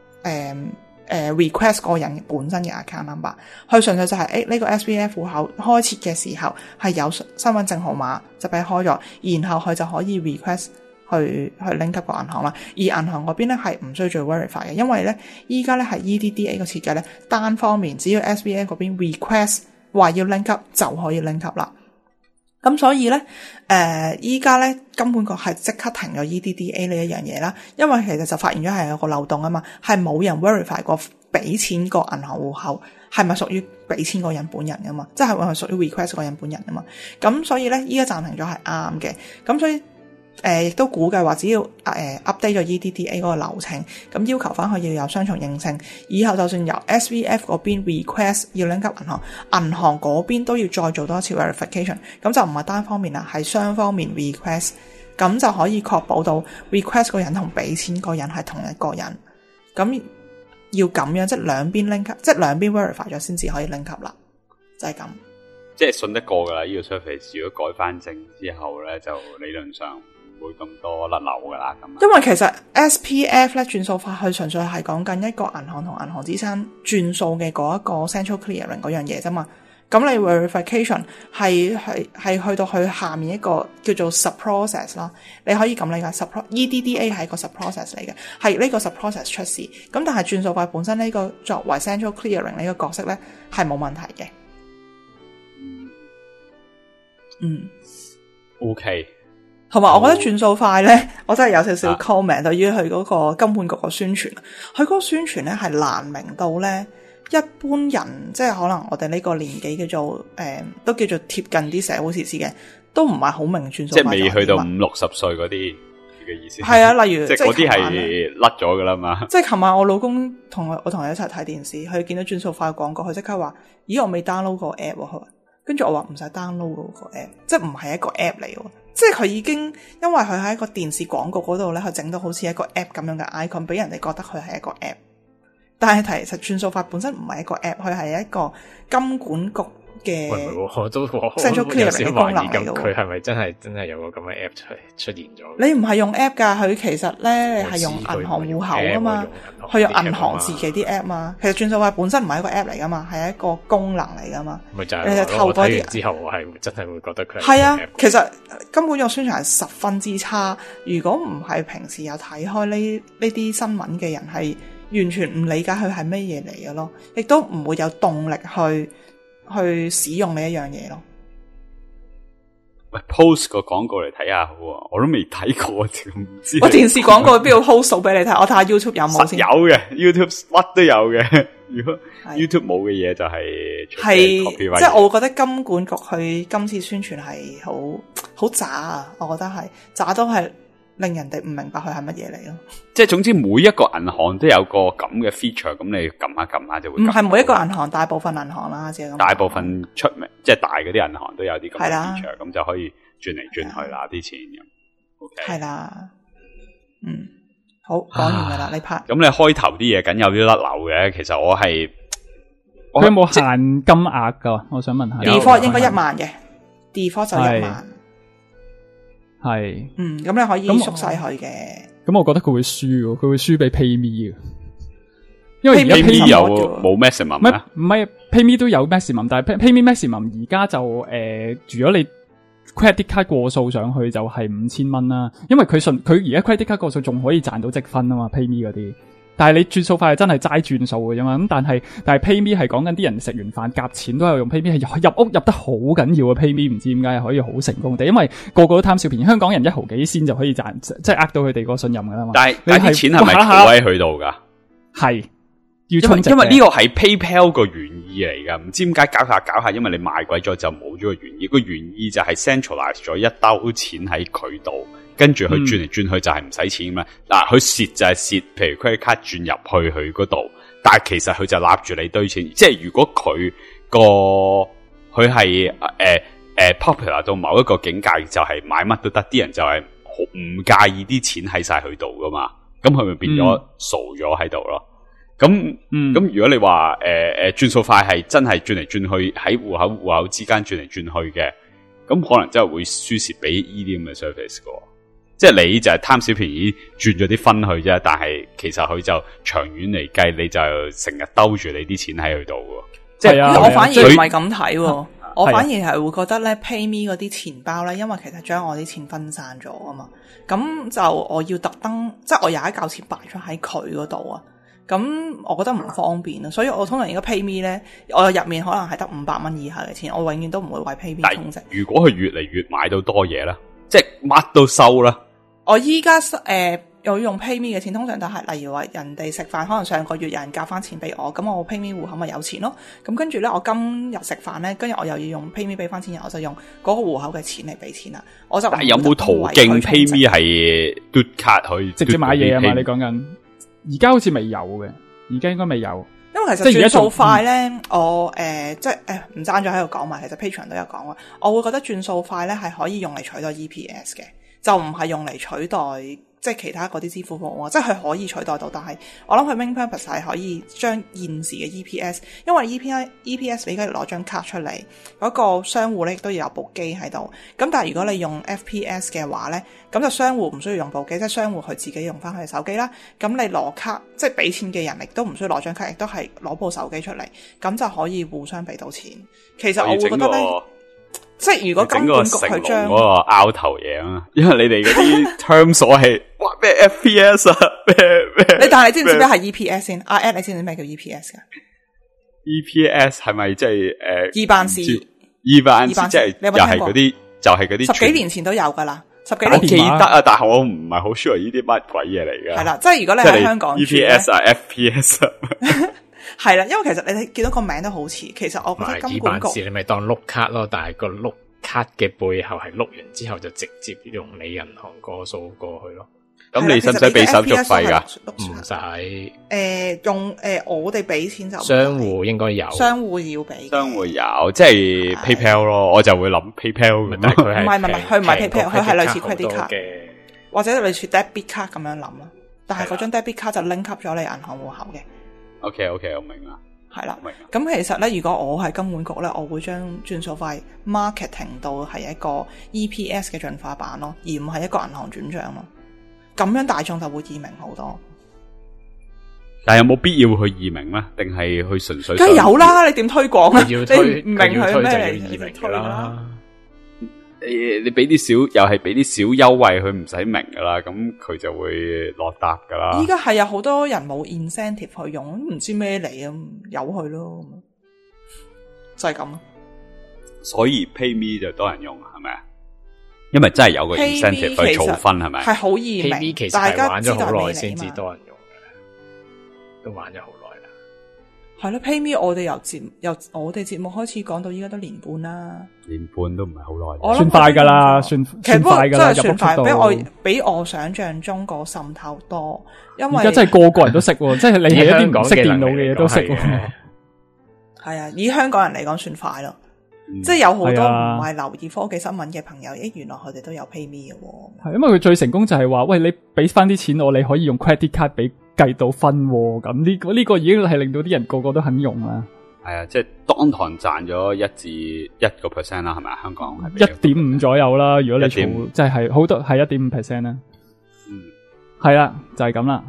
D: request 個人本身嘅 account number。佢純粹就係呢個 SVF 戶口開設嘅時候係有身份證號碼就俾開咗，然後佢就可以 request去 link 級個銀行啦，而銀行嗰邊咧係唔需要做 verify 嘅，因為咧依家咧係 EDDA 個設計咧單方面，只要 SBA 嗰邊 request 話要 link 級就可以 link 級啦。咁所以咧依家咧金管局係即刻停咗 EDDA 呢一樣嘢啦，因為其實就發現咗係有個漏洞啊嘛，係冇人 verify 過俾錢個銀行戶口係咪屬於俾錢個人本人噶嘛，即係係屬於 request 個人本人啊嘛。咁所以咧依家暫停咗係啱嘅，咁所以亦都估計話只要update 咗 EDDA 嗰個流程，咁要求翻佢要有雙重認證，以後就算由 SVF 嗰邊 request 要 link 級銀行，銀行嗰邊都要再做多一次 verification， 咁就唔係單方面啦，係雙方面 request， 咁就可以確保到 request 個人同俾錢個人係同一個人，咁要咁樣即係兩邊 link 級，即係兩邊 verify 咗先至可以 link 級啦，就係咁。即係
C: 信得過噶啦，呢個 service 如果改翻正之後咧，就理論上唔會咁多甩漏噶啦。咁
D: 因為其實 SPF 咧轉數快，佢純粹係講緊一個銀行同銀行之間轉數嘅嗰一個 central clearing 嗰樣嘢啫嘛。咁你 verification 係去到佢下面一個叫做 sub process 啦。你可以咁理解 EDDA 係一個 sub process 嚟嘅，係呢個 sub process 出事。咁但係轉數快本身呢個作為 central clearing 呢個角色咧係冇問題嘅。
C: OK，
D: 同埋我覺得轉數快咧，我真係有少少 comment 對於佢嗰個金管局個宣傳，佢嗰個宣傳咧係難明到咧，一般人即係可能我哋呢個年紀叫做都叫做貼近啲社會時事嘅，都唔係好明轉數快。
C: 即係未去到50-60歲嗰啲嘅意思。
D: 係啊，例如
C: 即係嗰啲係甩咗噶啦嘛。即係
D: 琴晚我老公我同佢一齊睇電視，佢見到轉數快嘅廣告，佢即刻話：咦，我未 download 個 app 喎。跟住我話唔使 download 嗰個 app， 即係唔係一個 app 嚟喎，即係佢已經因為佢喺一個電視廣告嗰度咧，佢整到好似一個 app 咁樣嘅 icon， 俾人哋覺得佢係一個 app。但係其實轉數快本身唔係一個 app， 佢係一個金管局嘅
E: 我都
D: central clearing 嘅功能嚟嘅。
E: 佢係咪真係有個咁嘅 app 出現咗？
D: 你唔係用 app 㗎，佢其實咧係用銀行戶口啊嘛，佢用銀行自己啲 app 嘛。其實轉數快本身唔係一個 app 嚟㗎嘛，係一個功能嚟㗎嘛。
E: 咪就係
D: 你就透過啲
E: 之後，我係真係會覺得佢
D: 係啊。其實根本個宣傳係十分之差。如果唔係平時有睇開呢啲新聞嘅人，係完全唔理解佢係乜嘢嚟嘅咯，亦都唔會有動力去使用呢一樣嘢咯。
C: 喂 ，post 個廣告嚟睇下好啊，我都未睇過，唔知。
D: 我電視廣告邊度 post 數俾你睇？我睇下 YouTube 有冇先。
C: 有嘅 YouTube 乜都有嘅。如果 YouTube 冇嘅嘢就係
D: 即係我覺得金管局佢今次宣傳係好渣啊！我覺得係渣都係令人哋唔明白佢係乜嘢嚟咯。
C: 即係總之每一個銀行都有個咁嘅 feature， 咁你撳下就會。唔係
D: 每一個銀行，大部分銀行啦，即係咁。
C: 大部分出名即係大嗰啲銀行都有啲咁嘅 feature， 咁就可以轉嚟轉去啦啲錢咁。OK。係啦，好，講完噶啦呢 part。咁你開頭啲嘢梗有啲甩漏嘅，其實我係
A: 佢有冇限金額噶？我想問下。
D: default 應該1萬嘅 ，default 就1萬。
A: 係。
D: 咁你可以縮細佢嘅。
A: 咁我覺得佢會輸，佢會輸俾 PayMe 嘅。因為而家
C: PayMe 有冇 maximum 啊？
A: 唔係 PayMe 都有 maximum， 但係 PayMe maximum 而家就如果你 credit card 過數上去就係5000蚊啦。因為佢而家 credit card 過數仲可以賺到積分啊嘛 ，PayMe 嗰啲。但係你轉數快係真係齋轉數嘅啫嘛。咁但係 PayMe 係講緊啲人食完飯夾錢都有用 PayMe， 係入屋入得好緊要啊 PayMe， 唔知點解可以好成功地，因為個個都貪小便宜，香港人1毫幾仙就可以賺，即係呃到佢哋個信任噶啦嘛。
C: 但係啲錢係咪儲喺佢度噶？係。因為呢個係 PayPal 個原意嚟噶，唔知點解搞下，因為你賣鬼咗就冇咗個原意。個原意就係 centralize 咗一兜錢喺佢度，跟住佢轉嚟轉去就係唔使錢嘛。嗱，佢蝕就係蝕，譬如 credit card 轉入去佢嗰度，但係其實佢就立住你堆錢。即係如果佢係popular 到某一個境界，就係買乜都得，啲人就係唔介意啲錢喺晒佢度噶嘛。咁佢咪變咗傻咗喺度咯。咁如果你話轉數快係真係轉嚟轉去喺戶口之間轉嚟轉去嘅，咁可能真係會輸蝕俾呢啲咁嘅 service 嘅。即係你就係貪小便宜轉咗啲分去啫，但係其實佢就長遠嚟計，你就成日兜住你啲錢喺佢度嘅。即係
D: 我反而唔係咁睇，我反而係會覺得咧 PayMe 嗰啲錢包咧，因為其實將我啲錢分散咗啊嘛，咁就我要特登，即係我有一嚿錢擺咗喺佢嗰度啊。咁我覺得唔方便啊，所以我通常而家 PayMe 咧，我入面可能係得500蚊以下嘅錢，我永遠都唔會為 PayMe 充值。
C: 如果佢越嚟越買到多嘢啦，即係乜都收啦。我
D: 依家有用 PayMe 嘅錢，通常都係例如話人哋食飯，可能上個月有人夾翻錢俾我，咁我 PayMe 戶口咪有錢咯。咁跟住咧，我今日食飯咧，跟住我又要用 PayMe 俾翻錢，我就用嗰個戶口嘅錢嚟俾錢啦。我就但係有冇途徑 PayMe 係嘟卡去直接買嘢啊嘛？你講緊？而家好似未有嘅，而家應該未有。因為其實轉數快咧，我即係唔爭咗喺度講埋，其實 Patreon 都有講啊。我會覺得轉數快咧係可以用嚟取代 EPS 嘅，就唔係用嚟取代即係其他嗰啲支付服務，即係佢可以取代到，但係我諗佢 main purpose 係可以將現時嘅 EPS， 因為 EPS 你而家攞張卡出嚟，嗰個商戶咧亦都要有部機喺度。咁但係如果你用 FPS 嘅話咧，咁就商戶唔需要用部機，即係商戶佢自己用翻佢嘅手機啦。咁你攞卡，即係俾錢嘅人亦都唔需要攞張卡，亦都係攞部手機出嚟，咁就可以互相俾到錢。其實我會覺得咧。即係如果金管局去將嗰個拗頭嘢啊，因為你哋嗰啲 term 所係哇咩 FPS 啊咩，你但係你知唔知咩係 EPS 先？阿 Ed 你知唔知咩叫 EPS 噶 ？EPS 係咪即係二辦事？二辦事即係又係嗰啲，就係嗰啲10幾年前都有噶啦，10幾年前我記得啊，但係我唔係好 sure 呢啲乜鬼嘢嚟噶。係啦，即係如果你喺香港 EPS 啊 FPS 啊。係啦，因為其實你見到個名都好似，其實我覺得金管局你咪當碌卡咯，但係個碌卡嘅背後係碌完之後就直接用你銀行個數過去咯。咁你使唔使俾手續費噶？唔使。用我哋俾錢就商戶應該有，商戶要俾，商戶有，即係 PayPal 咯，我就會諗 PayPal。但係佢係唔係，佢唔係 PayPal，佢係類似 credit card 嘅，或者類似 debit card 咁樣諗咯。但係嗰張 debit card 就 link up 咗你銀行戶口嘅。OK， 我明啦。 係啦。咁其實咧，如果我係金管局咧，我會將轉數快 marketing 到係一個 EPS 嘅進化版咯，而唔係一個銀行轉賬咯。咁樣大眾就會易明好多。
C: 但係有冇必要去易明咧？定係去純粹？
D: 梗係有啦！你點推廣啊？
E: 要推
D: 你唔明佢咩嚟？
E: 易明噶啦。
C: 你俾啲小，又係俾啲小優惠，佢唔使明噶啦，咁佢就會落搭噶啦。
D: 依家係有好多人冇 incentive 去用，唔知咩嚟啊，由佢咯，就係咁。
C: 所以 PayMe 就多人用係咪啊？因為真係有個 incentive 去儲分係咪？
D: 係好易明。
E: PayMe 其實係玩咗好耐先至多人用嘅，都玩咗好耐啦。
D: 係咯 ，PayMe 我哋由我哋節目開始講到依家都年半啦。
C: 年半都唔係好耐，
A: 算快噶啦，算快噶啦，
D: 真係算快，比我想象中個滲透多。因為
A: 而家真係個個人都識，即係你係一啲唔識電腦嘅嘢都識。
D: 係啊，以香港人嚟講算快咯。即係有好多唔係留意科技新聞嘅朋友，原來佢哋都有 PayMe 嘅。
A: 係因為佢最成功就係話，喂，你俾翻啲錢我，你可以用 credit card 俾計到分，咁呢個已經係令到啲人個個都肯用啦。係
C: 啊，即係當堂賺咗1至1% 啦，係咪啊？香港係
A: 1.5 左右啦。如果你儲即係好多係 1.5% 啦。係啦，就係咁啦。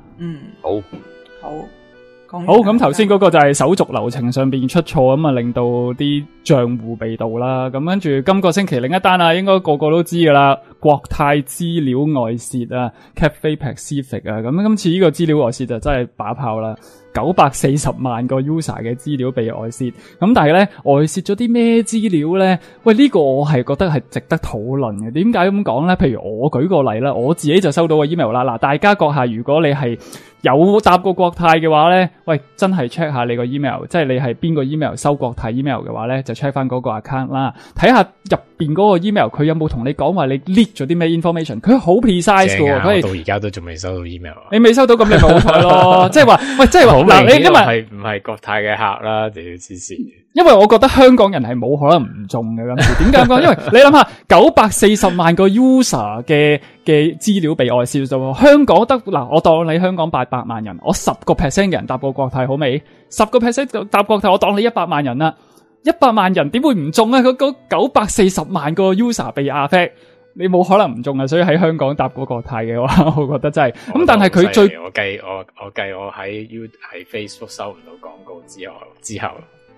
A: 好，咁頭先嗰個就係手續流程上邊出錯咁啊，令到啲賬戶被盜啦。咁跟住今個星期另一單啊，應該個個都知噶啦，國泰資料外洩啊 ，Cathay Pacific 啊，咁今次呢個資料外洩就真係把炮啦。940萬個 user 嘅資料被外洩，咁但係咧外洩咗啲咩資料咧？喂，呢個我係覺得係值得討論嘅。點解咁講咧？譬如我舉個例啦，我自己就收到個 email 啦。嗱，大家閣下如果你係有搭過國泰嘅話咧，喂，真係 check 下你個 email， 即係你係邊個 email 收國泰 email 嘅話咧，就 check 翻嗰個 account 啦，睇下入邊嗰個 email 佢有冇同你講話你 leak 咗啲咩 information， 佢好 precise 嘅，佢
E: 到而家都仲未收到 email。
A: 你未收到咁你咪好彩咯，即係話，喂，即係話嗱，你因為
E: 唔係國泰嘅客啦，你要黐線。
A: 因為我覺得香港人係冇可能唔中嘅咁，點解咁講？因為你諗下940萬個 user 嘅資料被外洩咗，香港得嗱，我當你香港800萬人，我10% 嘅人搭過國泰好未？10% 搭國泰，我當你100萬人啦，100萬人點會唔中啊？嗰940萬個 user 被 affect，你冇可能唔中啊！所以喺香港搭過國泰嘅話，我覺得真係咁。但係佢最
E: 我計我喺 Facebook 收唔到廣告之後。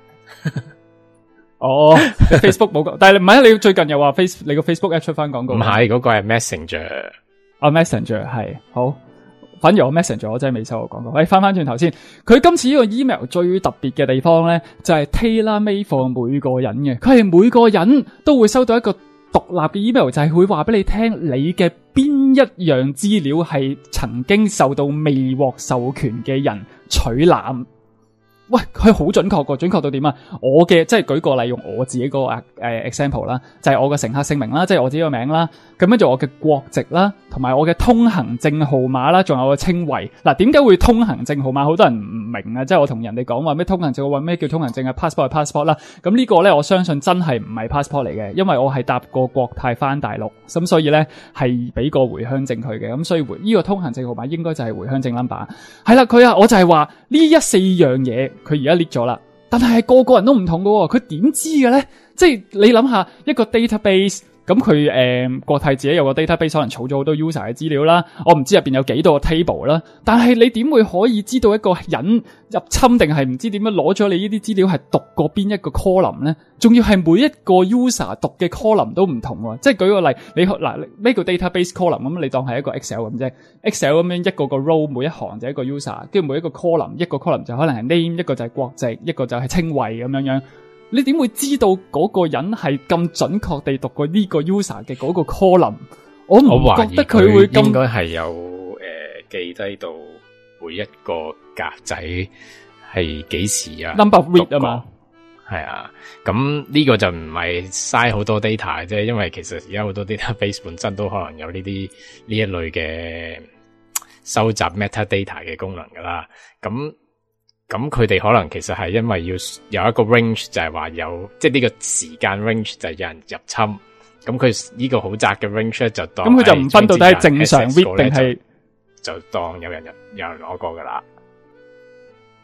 A: 哦，Facebook 冇講，但係唔係你最近又話你個 Facebook app 出翻廣告？
E: 唔係，嗰個係 Messenger。
A: Messenger 係好，反而我 Messenger 我真係未收過廣告。喂，翻轉頭先，佢今次呢個 email 最特別嘅地方咧，就係 tailor made for 每個人嘅，佢係每個人都會收到一個獨立嘅 email，就係會話俾你聽你嘅邊一樣資料係曾經受到未獲授權嘅人取覽。喂，佢好準確㗎，準確到點啊？我嘅即係舉個例，用我自己個example 啦，就係我嘅乘客姓名啦，即係我自己個名啦，咁跟住我嘅國籍啦，同埋我嘅通行證號碼啦，仲有個稱謂。嗱，點解會通行證號碼？好多人唔明啊！即係我同人哋講話咩通行證，我話咩叫通行證啊 ？passport 係 passport 啦。咁呢個咧，我相信真係唔係 passport 嚟嘅，因為我係搭過國泰翻大陸，咁所以咧係俾個回鄉證佢嘅，咁所以呢個通行證號碼應該就係回鄉證 number。係啦，我就係話呢4樣嘢。佢而家列咗啦，但係個個人都唔同㗎喎，佢點知嘅咧？即係你諗下一個 database， 咁佢國泰自己有個 database， 可能儲咗好多 user 嘅資料啦，我唔知入邊有幾多個 table 啦，但係你點會可以知道一個人入侵定係唔知點樣攞咗你呢啲資料係讀過邊一個 column 咧？仲要係每一個 user 讀嘅 column 都唔同喎，即係舉個例，你嗱呢個 database column 咁，你當係一個 Excel 咁啫 ，Excel 咁樣一個個 row 每一行就一個 user， 跟住每一個 column 一個 column 就可能係 name， 一個就係國籍，一個就係稱謂咁樣。你點會知道嗰個人係咁準確地讀過呢個 user 嘅嗰個 column？ 我唔覺得佢會咁。應該
E: 係有記低到每一個格仔係幾時啊
A: ？number of read 啊嘛，
E: 係啊。咁呢個就唔係嘥好多 data 啫，因為其實而家好多 database 本身都可能有呢一類嘅收集 metadata 嘅功能噶啦。咁佢哋可能其實係因為要有一個 range， 就係話有即係呢個時間 range 就係有人入侵，咁佢呢個好窄嘅 range 就當
A: 咁佢就唔分到底係正常 read 定係
E: 就當有人攞過噶啦。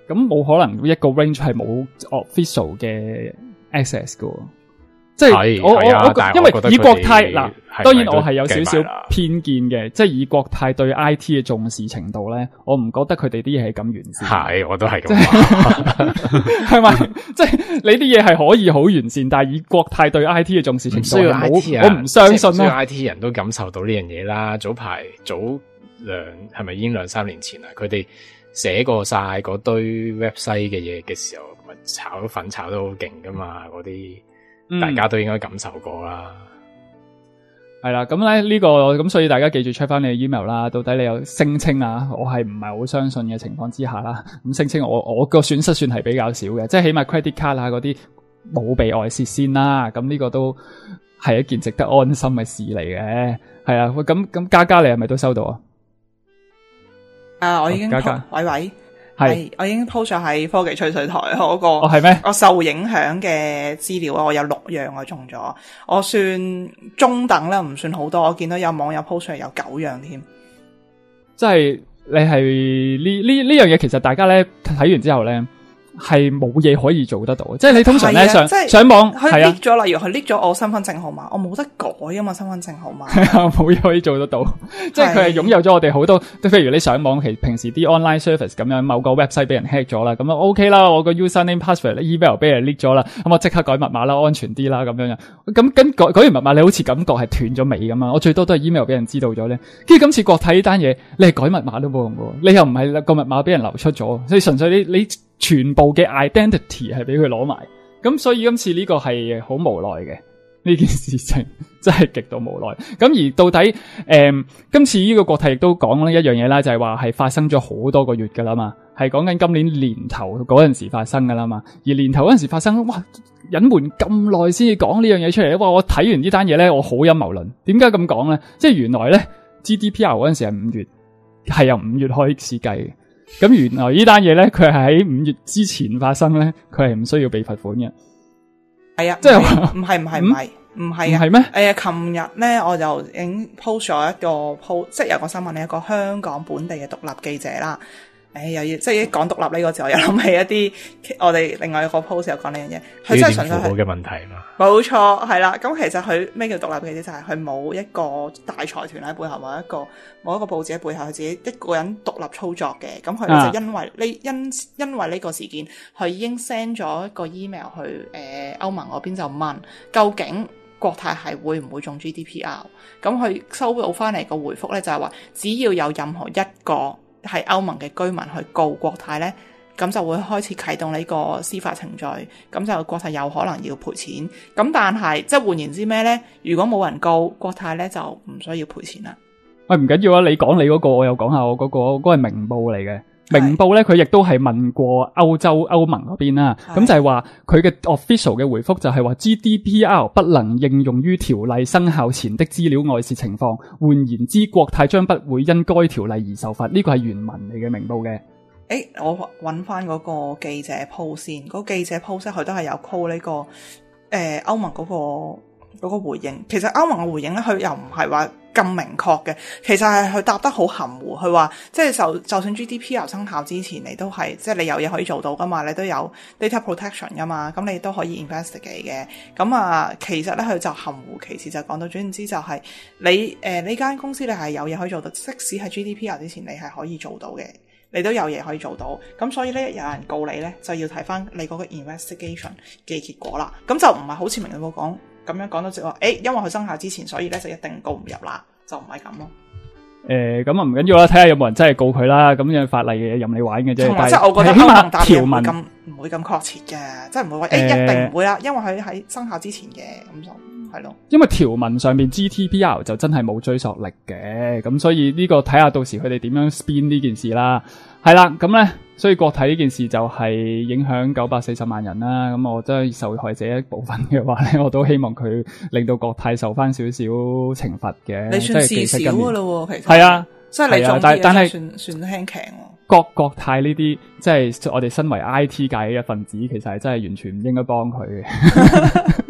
A: 咁冇可能一個 range 係冇 official 嘅 access 㗎喎。即係我因為以國泰嗱，當然我係有少少偏見嘅，即係以國泰對 IT 嘅重視程度咧，我唔覺得佢哋啲嘢係咁完善。
E: 係，我都係咁話，
A: 係咪？即係你啲嘢係可以好完善，但係以國泰對 IT 嘅重視程度，我唔相信咯。
E: IT 人都感受到呢樣嘢啦。早係咪已經2-3年前啦？佢哋寫過晒嗰堆 website 嘅嘢嘅時候，咪炒得好勁噶嘛？嗰啲。大家都應該感受過啦，
A: 係啦，咁咧呢個咁，所以大家記住 check 翻你嘅 email 啦。到底你有聲稱啊，我係唔係好相信嘅情況之下啦，咁聲稱我個損失算係比較少嘅，即係起碼 credit card 啊嗰啲冇被外泄先啦。咁呢個都係一件值得安心嘅事嚟嘅。係啊，咁嘉嘉你係咪都收到啊？
D: 我已經喂。係，我已經 post 咗喺科技吹水台嗰個。
A: 係咩？
D: 我受影響嘅資料我有6樣我中咗，我算中等啦，唔算好多。我見到有網友 post 出嚟有9樣添。
A: 即係你係呢樣嘢，其實大家咧睇完之後咧係冇嘢可以做得到。即係你通常咧上網
D: 佢 leak 咗，例如佢 leak 咗我身份證號碼，我冇得改啊嘛，身份證號碼
A: 冇嘢可以做得到。即係佢係擁有咗我哋好多，譬如你上網平時啲 online service 咁樣，某個 website 俾人 hack 咗啦，咁啊 OK 啦，我個 username password email 俾人 leak 咗啦，咁我即刻改密碼啦，安全啲啦咁樣。咁改完密碼，你好似感覺係斷咗尾咁啊！我最多都係 email 俾人知道咗咧。跟住今次國泰呢單嘢，你係改密碼都冇用喎，你又唔係個密碼俾人流出咗，所以純粹你全部嘅 identity 係俾佢攞埋，咁所以今次呢個係好無奈嘅呢件事情，真係極度無奈。咁而到底今次呢個國泰亦都講呢一樣嘢啦，就係話係發生咗好多個月噶啦嘛，係講緊今年年頭嗰陣時發生噶啦嘛，而年頭嗰陣時發生，哇隱瞞咁耐先至講呢樣嘢出嚟，哇我睇完呢單嘢咧，我好陰謀論。點解咁講咧？即係原來咧 GDPR 嗰陣時係5月，係由5月開始計嘅。咁原來呢單嘢咧，佢係喺5月之前發生咧，佢係唔需要被罰款嘅。
D: 係啊，
A: 即係話
D: 唔係啊，
A: 係咩？
D: 琴日咧我就已經 post 咗一個 post， 即係有個新聞咧，一個香港本地嘅獨立記者啦。又要即係一講獨立呢個字，我又諗起一啲我哋另外一個 post 又講呢樣嘢，佢真係純粹係
E: 嘅問題嘛。冇
D: 錯，係啦。咁其實佢咩叫獨立記者，就係佢冇一個大財團喺背後，冇一個報紙喺背後，佢自己一個人獨立操作嘅。咁佢就因為呢個事件，佢已經 send 咗一個 email 去歐盟嗰邊，就問究竟國泰係會唔會中 GDPR？ 咁佢收到翻嚟個回覆咧，就係話只要有任何一個係歐盟嘅居民去告國泰咧，咁就會開始啟動呢個司法程序，咁就國泰有可能要賠錢。咁但係即係換言之咩咧？如果冇人告國泰咧，就唔需要賠錢啦。
A: 喂，唔緊要啊，你講你嗰個，我又講下我嗰個，嗰個係明報嚟嘅。明報咧，佢亦都係問過歐盟嗰邊啦，咁就係話佢嘅 official 嘅回覆就係話 GDPR 不能應用於條例生效前的資料外泄情況，換言之，國泰將不會因該條例而受罰。呢個係原文嚟嘅明報嘅。
D: 我揾翻嗰個記者 post 先，嗰個記者 post 佢都係有 call 呢個歐盟嗰個回應。其實歐盟嘅回應咧，佢又唔係話咁明確嘅，其實係佢答得好含糊。佢話即係就算 GDPR 生效之前，你都係即係你有嘢可以做到噶嘛，你都有 data protection 噶嘛，咁你都可以 investigate 嘅。咁啊，其實咧佢就含糊其辭，就講到總言之就係你呢間公司你係有嘢可以做到，即使係 GDPR 之前你係可以做到嘅，你都有嘢可以做到。咁所以咧有人告你咧，就要睇翻你嗰個 investigation 嘅結果啦。咁就唔係好似明報講咁樣講到即係話，因為佢生效之前，所以咧就一定告唔入啦，就唔係咁咯。
A: 咁啊唔緊要啦，睇下有冇人真係告佢啦。咁樣法例嘅嘢任你玩嘅啫。
D: 同埋即係我覺得歐盟答嘅唔會咁確切嘅，即係唔會話一定唔會啦，因為佢喺生效之前嘅，咁就係咯。
A: 因為條文上面 GDPR 就真係冇追溯力嘅，咁所以呢個睇下到時佢哋點樣 spin 呢件事啦。係啦，咁咧，所以國泰呢件事就係影響940萬人啦。咁我真係受害者一部分嘅話咧，我都希望佢令到國泰受翻少少懲罰嘅。
D: 你算事少噶咯，其實
A: 係啊，
D: 即係你做啲嘢算輕騎。
A: 國泰呢啲即係我哋身為 IT 界嘅一份子，其實係真係完全唔應該幫佢嘅。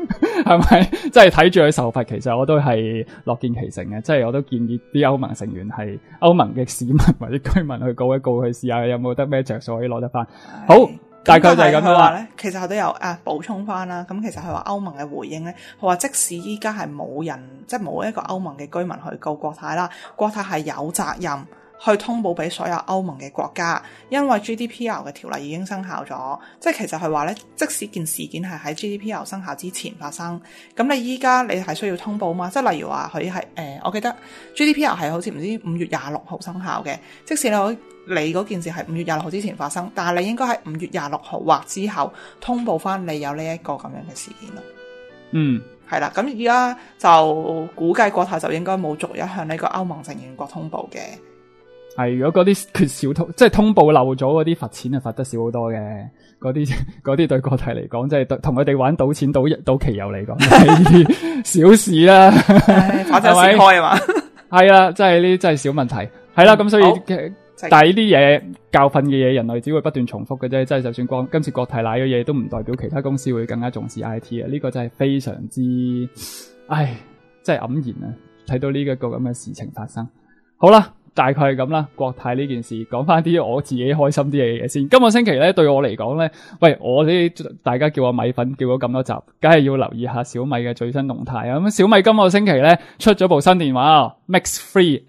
A: 係咪？即係睇住佢受罰，其實我都係樂見其成嘅。即係我都建議啲歐盟成員係歐盟嘅市民或者居民去告一告佢，試下有冇得咩着數可以攞得翻。好，大概就係咁樣啦。
D: 咧，其實佢都有補充翻啦。咁其實佢話歐盟嘅回應咧，佢話即使依家係冇人，即係冇一個歐盟嘅居民去告國泰啦，國泰係有責任去通報俾所有歐盟嘅國家，因為 GDPR 嘅條例已經生效咗。即係其實佢話咧，即使件事件係喺 GDPR 生效之前發生，咁你依家你係需要通報嘛？即係例如話佢係我記得 GDPR 係好似唔知5月26號生效嘅，即使你嗰件事係5月26號之前發生，但係你應該喺5月26號或之後通報翻你有呢一個咁樣嘅事件咯。
A: 嗯，
D: 係啦，咁而家就估計國泰就應該冇逐一向呢個歐盟成員國通報嘅。
A: 係，如果嗰啲缺少即係通報漏咗嗰啲罰錢，就罰得少好多嘅。嗰啲對國泰嚟講，即係同佢哋玩賭錢賭期油嚟講，係呢啲小事啦。
D: 反正先開啊嘛。
A: 係啊，即係呢啲真係小問題。係啦，咁所以但係呢啲嘢教訓嘅嘢，人類只會不斷重複嘅啫。即係就算今次國泰瀨咗嘢，都唔代表其他公司會更加重視 IT 啊。呢個真係非常之，真係黯然啊！睇到呢一個咁嘅事情發生。好啦。大概係咁啦，國泰呢件事講翻啲我自己開心啲嘅嘢先。今個星期咧對我嚟講咧，喂，我啲大家叫我米粉叫咗咁多集，梗係要留意下小米嘅最新動態啊！咁小米今個星期咧出咗部新電話 Mix 3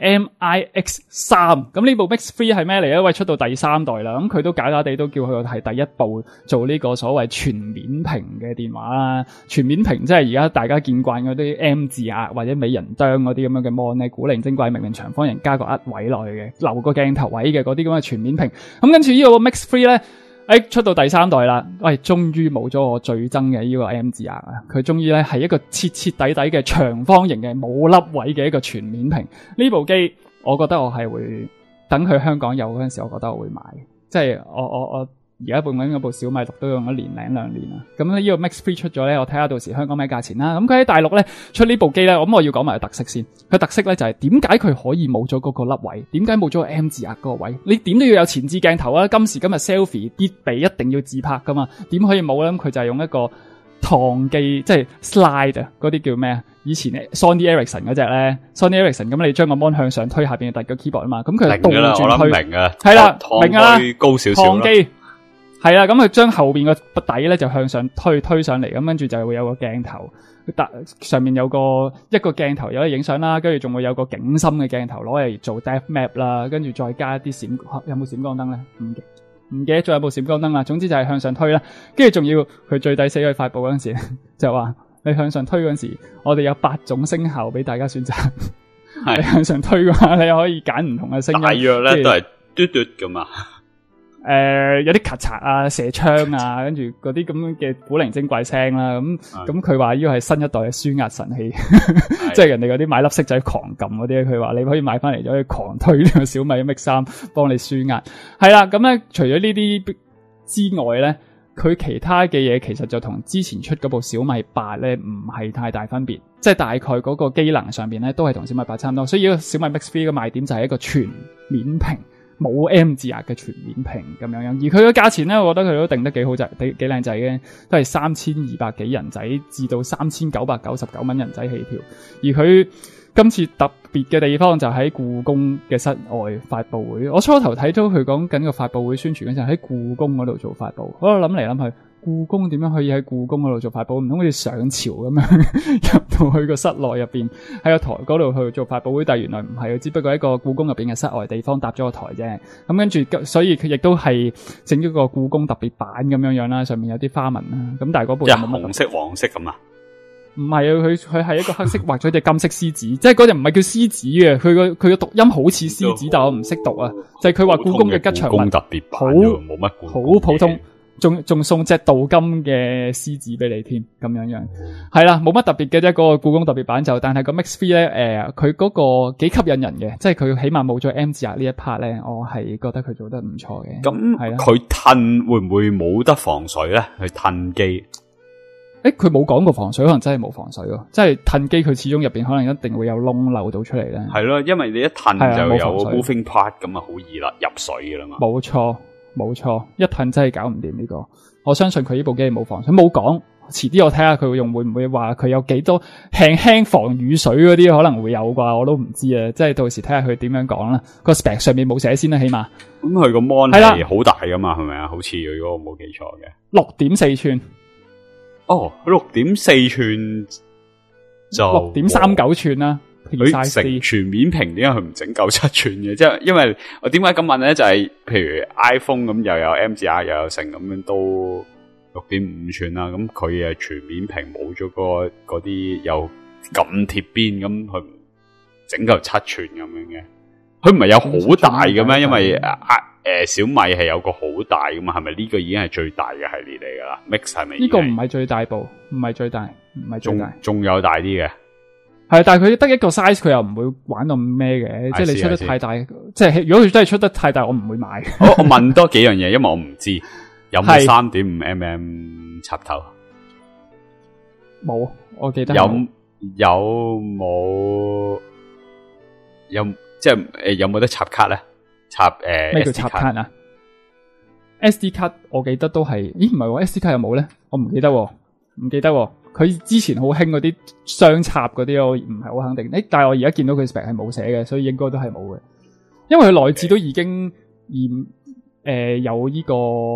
A: MIX3，咁呢部 Mix 3係咩嚟咧？喂，出到第3代啦，咁佢都假假地都叫佢係第一部做呢個所謂全面屏嘅電話啦。全面屏即係而家大家見慣嗰啲 M 字壓或者美人啄嗰啲咁樣嘅 mon 咧，古靈精怪，明明長方形加個位落去嘅，留個鏡頭位嘅嗰啲咁嘅全面屏。咁跟住呢個 Mix 3咧，出到第3代啦，喂，終於冇咗我最憎嘅呢個 M 字壓啊！佢終於咧係一個徹徹底底嘅長方形嘅冇粒位嘅一個全面屏。呢部機我覺得我係會等佢香港有嗰陣時，我覺得我會買。即係我而家用緊嗰部小米6都用咗1.5年啦。咁呢個 Mix 3出咗咧，我睇下到時香港咩價錢啦。咁佢喺大陸咧出呢部機咧，咁我要講埋個特色先。佢特色咧就係點解佢可以冇咗嗰個粒位？點解冇咗個 M 字壓嗰個位？你點都要有前置鏡頭啊！今時今日 selfie 必備一定要自拍噶嘛？點可以冇咧？咁佢就係用一個燙機，即係 slide 啊，嗰啲叫咩啊？以前 Sony Ericsson 嗰隻咧 ，Sony Ericsson 咁你將個 mon 向上推，下邊就第個 keyboard 啊嘛。咁佢係倒轉推，係啦，明啊，
C: 高少少
A: 燙機。係啦，咁佢將後邊個底咧就向上推上嚟，咁跟住就會有個鏡頭，上面有一個鏡頭有得影相啦，跟住仲會有個景深嘅鏡頭攞嚟做 depth map 啦，跟住再加一啲有冇閃光燈咧？唔記得咗有部閃光燈啦。總之就係向上推啦，跟住仲要佢最抵死去發布嗰陣時就話你向上推嗰陣時，我哋有8種聲效俾大家選擇。你向上推嘅話，你可以揀唔同嘅聲音，
C: 大約咧都係嘟嘟噶嘛。
A: 有啲咔嚓啊、射槍啊，跟住嗰啲咁樣嘅古靈精怪聲啦，咁佢話呢個係新一代嘅舒壓神器，即係人哋嗰啲買粒色仔狂撳嗰啲，佢話你可以買翻嚟就可以狂推呢個小米 Mix 3幫你舒壓。係啦，咁咧除咗呢啲之外咧，佢其他嘅嘢其實就同之前出嗰部小米8咧唔係太大分別，即係大概嗰個機能上邊咧都係同小米8差唔多，所以呢個小米 Mix 3嘅賣點就係一個全面屏。冇 M 字壓嘅全面屏咁樣，而佢嘅價錢咧，我覺得佢都定得幾好，就幾靚仔嘅，都係3200幾人仔至到3999蚊人仔起跳。而佢今次特別嘅地方就喺故宮嘅室外發布會。我初頭睇到佢講緊個發布會宣傳嘅時候，喺故宮嗰度做發布，我諗嚟諗去。故宮點樣可以喺故宮嗰度做發布？唔通好似上朝咁樣入到去個室內入邊，喺個台嗰度去做發布會？但係原來唔係，只不過喺個故宮入邊嘅室外地方搭咗個台啫。咁跟住，所以佢亦都係整咗個故宮特別版咁樣樣啦，上面有啲花紋啦。咁但係嗰部就冇乜紅
C: 色、黃色咁啊？
A: 唔係啊，佢係一個黑色畫咗隻金色獅子，即係嗰隻唔係叫獅子嘅，佢個讀音好似獅子，但我唔識讀啊。就係佢話故宮嘅吉祥物，
C: 特別版冇乜
A: 好普通。仲送隻鍍金嘅獅子俾你添，咁樣係啦，冇乜特別嘅啫。嗰個故宮特別版就，但係個 Mix 3咧，佢嗰個幾吸引人嘅，即係佢起碼冇咗 M 字壓呢一 part 咧，我係覺得佢做得唔錯嘅。
C: 咁係啦，佢褪會唔會冇得防水咧？去褪機？
A: 佢冇講過防水，可能真係冇防水咯。即係褪機，佢始終入邊可能一定會有窿漏到出嚟咧。
C: 係咯，因為你一褪就有 moving part 咁啊，好易啦，入水噶啦嘛。
A: 冇錯。一褪真係搞唔掂呢個，我相信佢呢部機冇防水，冇講， 遲啲我睇下佢用會唔會話佢有幾多輕防雨水嗰啲可能會有啩，我都唔知啊。即係到時睇下佢點樣講啦。個 spec 上面冇寫先啦，起碼。
C: 咁佢個 mon 係好大噶嘛，係咪啊？好似如果我冇記錯嘅。
A: 6.4寸。
C: 哦，6.4寸就
A: 6.39寸啦。
C: 佢成全面屏，點解佢唔整夠7寸嘅？即係因為我點解咁問咧？就係譬如 iPhone 咁又有 MZR 又有成咁樣都6.5寸啦。咁佢係全面屏，冇咗嗰啲又咁貼邊，咁佢整夠7寸咁樣嘅。佢唔係有好大嘅咩？因為小米係有個好大噶嘛，係咪呢個已經係最大嘅系列嚟噶啦 ？Mix 係咪？呢個
A: 唔係最大部，唔係最大，唔係最大，
C: 仲有大啲嘅。
A: 係，但係佢得一個 size， 佢又唔會玩到咩嘅，即係你出得太大，即係如果佢真係出得太大，我唔會買。
C: 我問多幾樣嘢，因為我唔知有冇3.5mm 插頭。
A: 冇，我記得
C: 有冇即係有冇得插卡咧？插
A: 咩叫插卡啊 ？SD 卡我記得都係，咦唔係喎 SD 卡有冇咧？我唔記得喎，唔記得喎。佢之前好興嗰啲雙插嗰啲，我唔係好肯定。但係我而家見到佢 spec 係冇寫嘅，所以應該都係冇嘅。因為佢內置都已經有呢個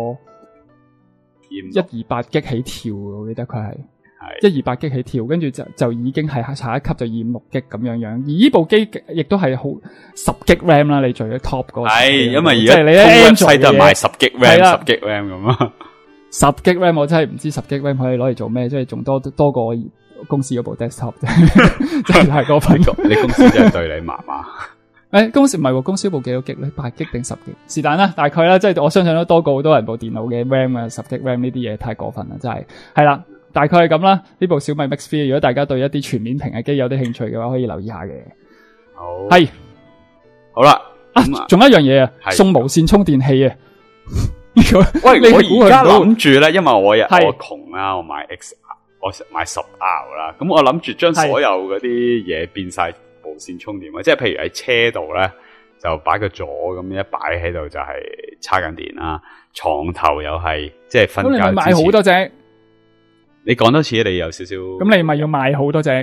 A: 128G 起跳，我記得佢係128G 起跳，跟住就已經係下一級就256G 咁樣樣。而呢部機亦都係好10G RAM 啦，你最 top 嗰個。
C: 係，因為而家
A: 即係你咧
C: Android 都係賣10G RAM、10G RAM 咁啊。
A: 10G RAM 我真係唔知10G RAM 可以攞嚟做咩，即係仲多過我公司嗰部 desktop 啫，真係太過分。
C: 你公司真係對你麻麻。
A: 公司唔係喎，公司部幾多 G 咧？8G 定10G？是但啦，大概啦，即係我相信都多過好多人部電腦嘅 RAM 啊，10G RAM 呢啲嘢太過分啦，真係。係啦，大概係咁啦。呢部小米 Mix 3，如果大家對一啲全面屏嘅機有啲興趣嘅話，可以留意下嘅。
C: 好，
A: 係，
C: 好啦。
A: 仲有一樣嘢啊，送無線充電器啊。
C: 喂，我而家諗住咧，因為我窮啦，我買 XR， 我買10R 啦，咁我諗住將所有嗰啲嘢變晒無線充電，即係譬如喺車度咧，就擺個座咁一擺喺度就係插緊電啦，床頭又係即係瞓覺之前。咁你咪買好多隻？你講多次，你有少少。咁你咪要買好多隻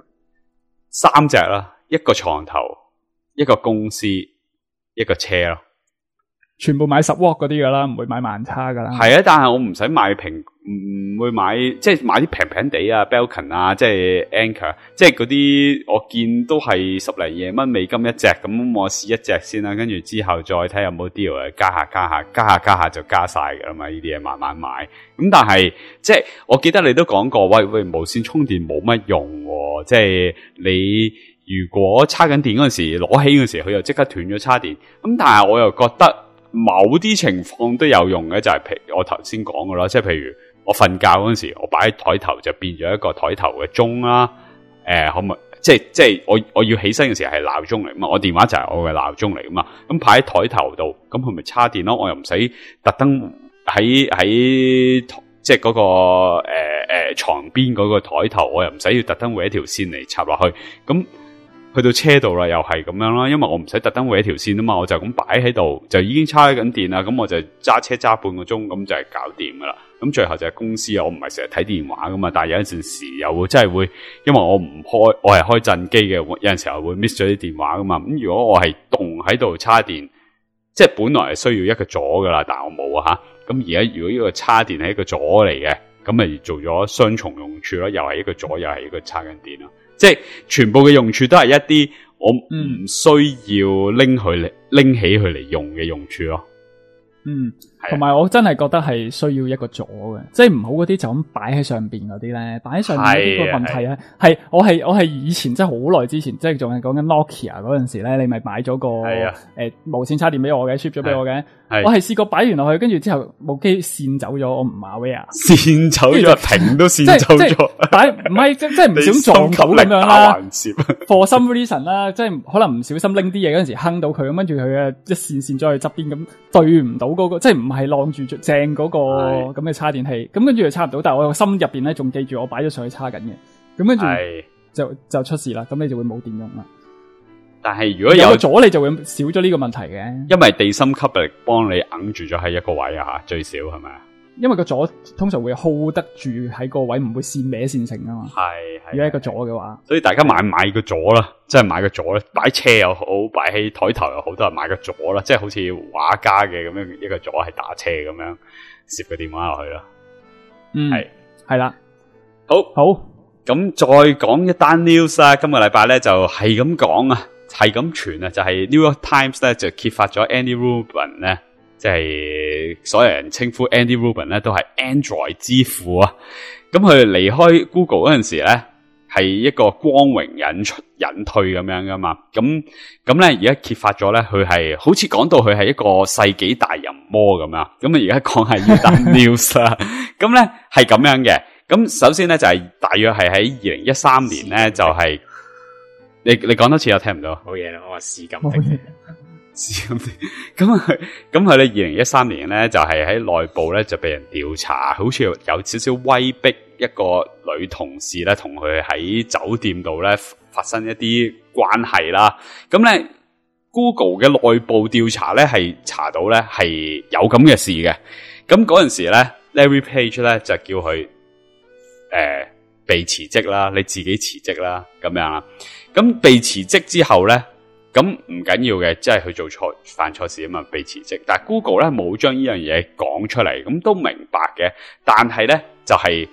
C: ？3隻啦，一個床頭，一個公司，一個車咯。
A: 全部買10W嗰啲噶啦，唔會買萬差噶啦。
C: 係啊，但係我唔使買平，唔會買，即係買啲平平地啊 ，Belkin 啊，即係 Anker，即係嗰啲我見都係10零20蚊美金一隻，咁我試一隻先啦，跟住之後再睇有冇 deal 啊，加下就加晒噶啦嘛，呢啲嘢慢慢買。咁但係即係我記得你都講過，喂，無線充電冇乜用喎，即係你如果插緊電嗰陣時攞起嗰陣時，佢又即刻斷咗插電。咁但係我又覺得。某啲情況都有用嘅，就係譬如我頭先講嘅啦，即係譬如我瞓覺嗰陣時，我擺喺台頭就變咗一個台頭嘅鐘啦。可唔可以即係我要起身嘅時候係鬧鐘嚟嘛？我電話就係我嘅鬧鐘嚟噶嘛？咁擺喺台頭度，咁佢咪叉電咯？我又唔使特登喺即係嗰個床邊嗰個台頭，我又唔使要特登搵一條線嚟插落去咁。去到車度啦，又係咁樣啦，因為我唔使特登搵一條線啊嘛，我就咁擺喺度，就已經叉緊電啦。咁我就揸車揸半個鐘，咁就係搞掂噶啦。咁最後就係公司啊，我唔係成日睇電話噶嘛，但係有陣時又會真係會，因為我唔開，我係開震機嘅，有陣時候會 miss 咗啲電話噶嘛。咁如果我係動喺度叉電，即係本來係需要一個座噶啦，但係我冇啊吓。咁而家如果呢個叉電係一個座嚟嘅，咁咪做咗雙重用處咯，又係一個座，又係一個叉緊電咯。即係全部嘅用處都係一啲我唔需要拎起佢嚟用嘅用處咯。同埋我真係覺得係需要一個座嘅，即係唔好嗰啲就咁擺喺上邊嗰啲咧，擺喺上邊呢個問題咧，係我係以前真係好耐之前，即係仲係講緊 Nokia 嗰陣時咧，你咪買咗個無線插電俾我嘅 ship 咗俾我嘅，我係試過擺完落去，跟住之後部機線走咗，我唔馬威啊，線走咗，屏都線走咗，擺唔係即係唔小心撞到咁樣啦，for some reason 啦，即係可能唔小心拎啲嘢嗰陣時哼到佢，咁跟住佢啊一線咗去側邊咁對唔到嗰個，即係唔係晾住正嗰個咁嘅插電器，咁跟住就插唔到，但係我個心入邊咧仲記住我擺咗上去插緊嘅，咁跟住就出事啦，咁你就會冇電用啦。但係如果有咗，你就會少咗呢個問題嘅，因為地心吸力幫你揞住咗喺一個位啊，最少係咪啊？
A: 因為個座通常會 hold 得住喺個位，唔會跣歪跣成啊嘛。
C: 係
A: 如果一個座嘅話，
C: 所以大家買個座啦，即係買個座咧，擺車又好，擺喺台頭又好，都係買個座啦，即係好似畫家嘅咁樣一個座係打車咁樣，攝個電話落去啦。係啦，好，咁再講一單 news 啦。今個禮拜咧就係咁講啊，係咁傳啊，就係 New York Times 咧就揭發咗 Andy Rubin 咧，即係所有人稱呼 Andy Rubin 咧都係 Android 之父啊。咁佢離開 Google 嗰陣時咧，係一個光榮隱退咁樣噶嘛。咁咧而家揭發咗咧，佢係好似講到佢係一個世紀大淫魔咁樣。咁啊而家講係呢單 news 啦。咁咧係咁樣嘅。咁首先咧就係大約係喺2013年咧就係、你講多次我聽唔到。
E: 冇嘢啦，我話試咁
C: 咁佢咧2013年咧就係喺內部咧就被人調查，好似有少少威逼一個女同事咧同佢喺酒店度咧發生一啲關係啦。咁咧 Google 嘅內部調查咧係查到咧係有咁嘅事嘅。咁嗰陣時咧 Larry Page 咧就叫佢被辭職啦，你自己辭職啦咁樣啦。咁被辭職之後咧，咁唔緊要嘅，即係佢做錯犯錯事啊嘛，被辭職。但係 Google 咧冇將呢樣嘢講出嚟，咁都明白嘅。但係咧就係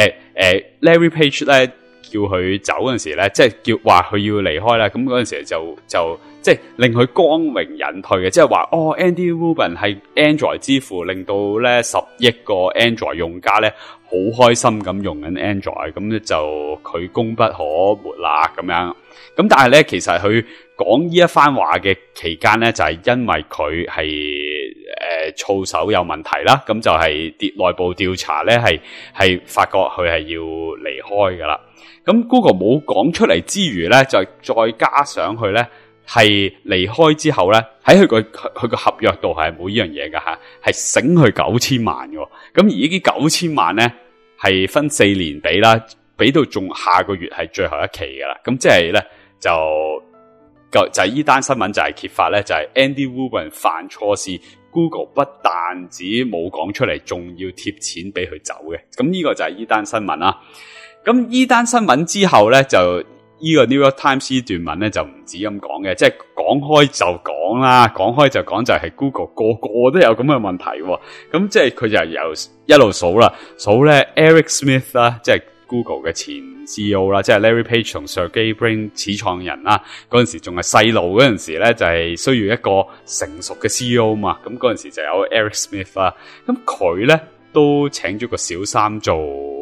C: Larry Page 咧叫佢走嗰陣時咧，即係叫話佢要離開啦。咁嗰陣時就即係令佢光榮隱退嘅，即係話Andy Rubin 係 Android 之父，令到咧10億個 Android 用家咧好開心咁用緊 Android， 咁咧就佢功不可沒啦咁樣。咁但係咧，其實佢講呢一番話嘅期間咧，就係因為佢係操守有問題啦，咁就係內部調查咧係發覺佢係要離開噶啦。咁 Google 冇講出嚟之餘咧，就再加上佢咧係離開之後咧，喺佢個合約度係冇呢樣嘢噶吓，係醒佢9000萬嘅。咁而呢啲9000萬咧係分4年俾啦，俾到仲下個月係最後一期噶啦。咁即係咧就係呢單新聞就係揭發咧，就係 Andy Rubin 犯錯事 ，Google 不但止冇講出嚟，仲要貼錢俾佢走嘅。咁呢個就係呢單新聞啦。咁呢單新聞之後咧，就呢個 New York Times 呢段文咧就唔止咁講嘅，即係講開就講啦，講開就講就係 Google 個個都有咁嘅問題喎。咁即係佢就由一路數啦，數咧 Eric Smith 啦，即係 Google 嘅前 CEO 啦，即係 Larry Page 同 Sergey Brin 始創人啦。嗰陣時仲係細路嗰陣時咧，就係需要一個成熟嘅 CEO 嘛。咁嗰陣時就有 Eric Smith 啦。咁佢咧都請咗個小三做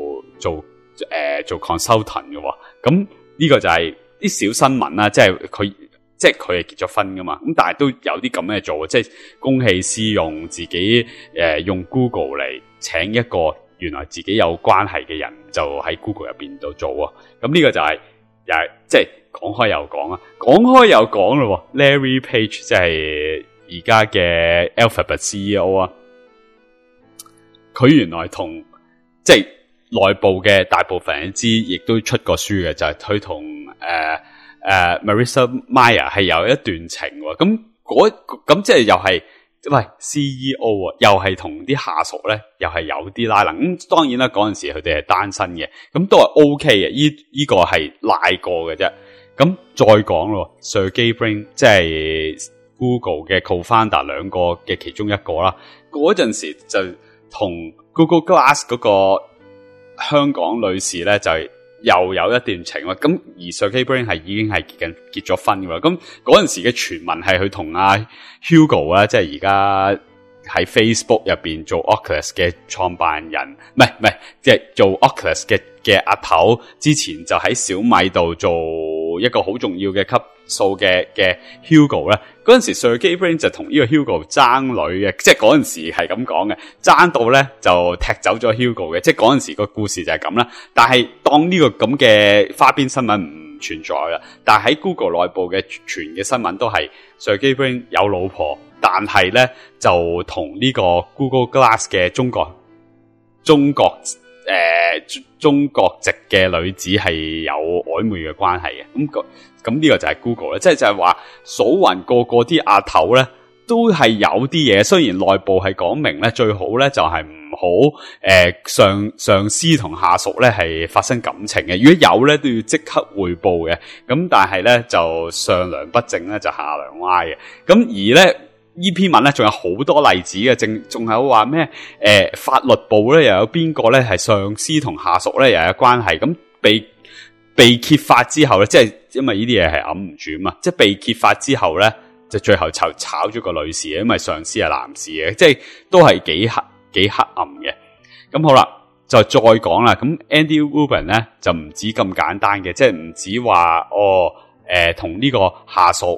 C: consultant 嘅喎。咁呢個就係啲小新聞啦，即係佢係結咗婚噶嘛。咁但係都有啲咁嘅做，即係公器私用，自己用 Google 嚟請一個原來自己有關係嘅人，就喺 Google 入邊度做啊。咁呢個就係又係即係講開又講啊，講開又講咯。Larry Page 即係而家嘅 Alphabet CEO 啊，佢原來同即係內部嘅大部分人知，亦都出過書嘅，就係佢同Marissa Mayer 係有一段情喎。咁即係又係喂 CEO 啊，又係同啲下屬咧，又係有啲拉能。咁當然啦，嗰陣時佢哋係單身嘅，咁都係 OK 嘅。呢個係賴過嘅啫。咁再講咯 ，Sergey Brin 即係 Google 嘅 co-founder 兩個嘅其中一個啦。嗰陣時就同 Google Glass 嗰個香港女士咧就又有一段情喎。咁而 Sergey Brin 係已經係結咗婚噶啦。咁嗰陣時嘅傳聞係佢同阿 Hugo 啊，即係而家喺 Facebook 入邊做 Oculus 嘅創辦人，唔係即係做 Oculus 嘅阿頭，之前就喺小米度做一個好重要嘅級數嘅 Hugo 咧。嗰陣時 Sergey Brin 就同呢個 Hugo 爭女嘅，即係嗰陣時係咁講嘅，爭到咧就踢走咗 Hugo 嘅，即係嗰陣時個故事就係咁啦。但係當呢個咁嘅花邊新聞唔存在啦，但係喺 Google 內部嘅傳嘅新聞都係 Sergey Brin 有老婆，但係咧就同呢個 Google Glass 嘅中國籍嘅女子係有曖昧嘅關係嘅。咁呢個就係 Google 咧，即係就係話數勻個啲阿頭咧，都係有啲嘢。雖然內部係講明咧，最好咧就係唔上司同下屬咧係發生感情嘅，如果有咧都要即刻匯報嘅。咁但係咧就上梁不正咧就下梁歪嘅。咁而咧呢篇文咧仲有好多例子嘅，仲有話咩法律部咧又有邊個咧係上司同下屬咧又有關係，咁被揭發之後咧，即係因為呢啲嘢係揞唔住嘛，即係被揭發之後咧就最後炒咗個女士，因為上司係男士嘅，即係都係幾黑暗嘅。咁好啦，就再講啦。咁 Andy Rubin 咧就唔止咁簡單嘅，即係唔止話同呢個下屬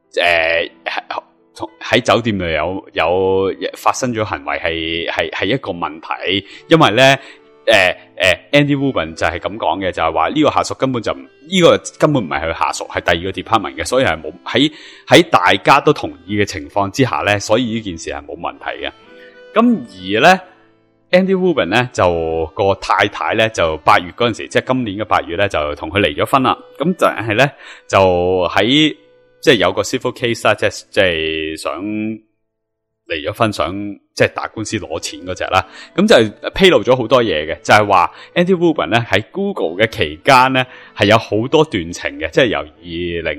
C: 喺酒店度有發生咗行為係一個問題，因為咧Andy Rubin 就係咁講嘅，就係話呢個下屬根本就呢個根本唔係佢下屬，係第二個 department 嘅，所以係冇喺大家都同意嘅情況之下咧，所以呢件事係冇問題嘅。咁而咧 Andy Rubin 咧就個太太咧就8月嗰陣時，即係今年嘅8月咧就同佢離咗婚啦。咁但係咧就喺即係有個 civil case 啦，即係想離咗婚，想即係打官司攞錢嗰隻啦。咁就披露咗好多嘢嘅，就係話 Andy Rubin 咧喺 Google 嘅期間咧係有好多段情嘅，即係由2011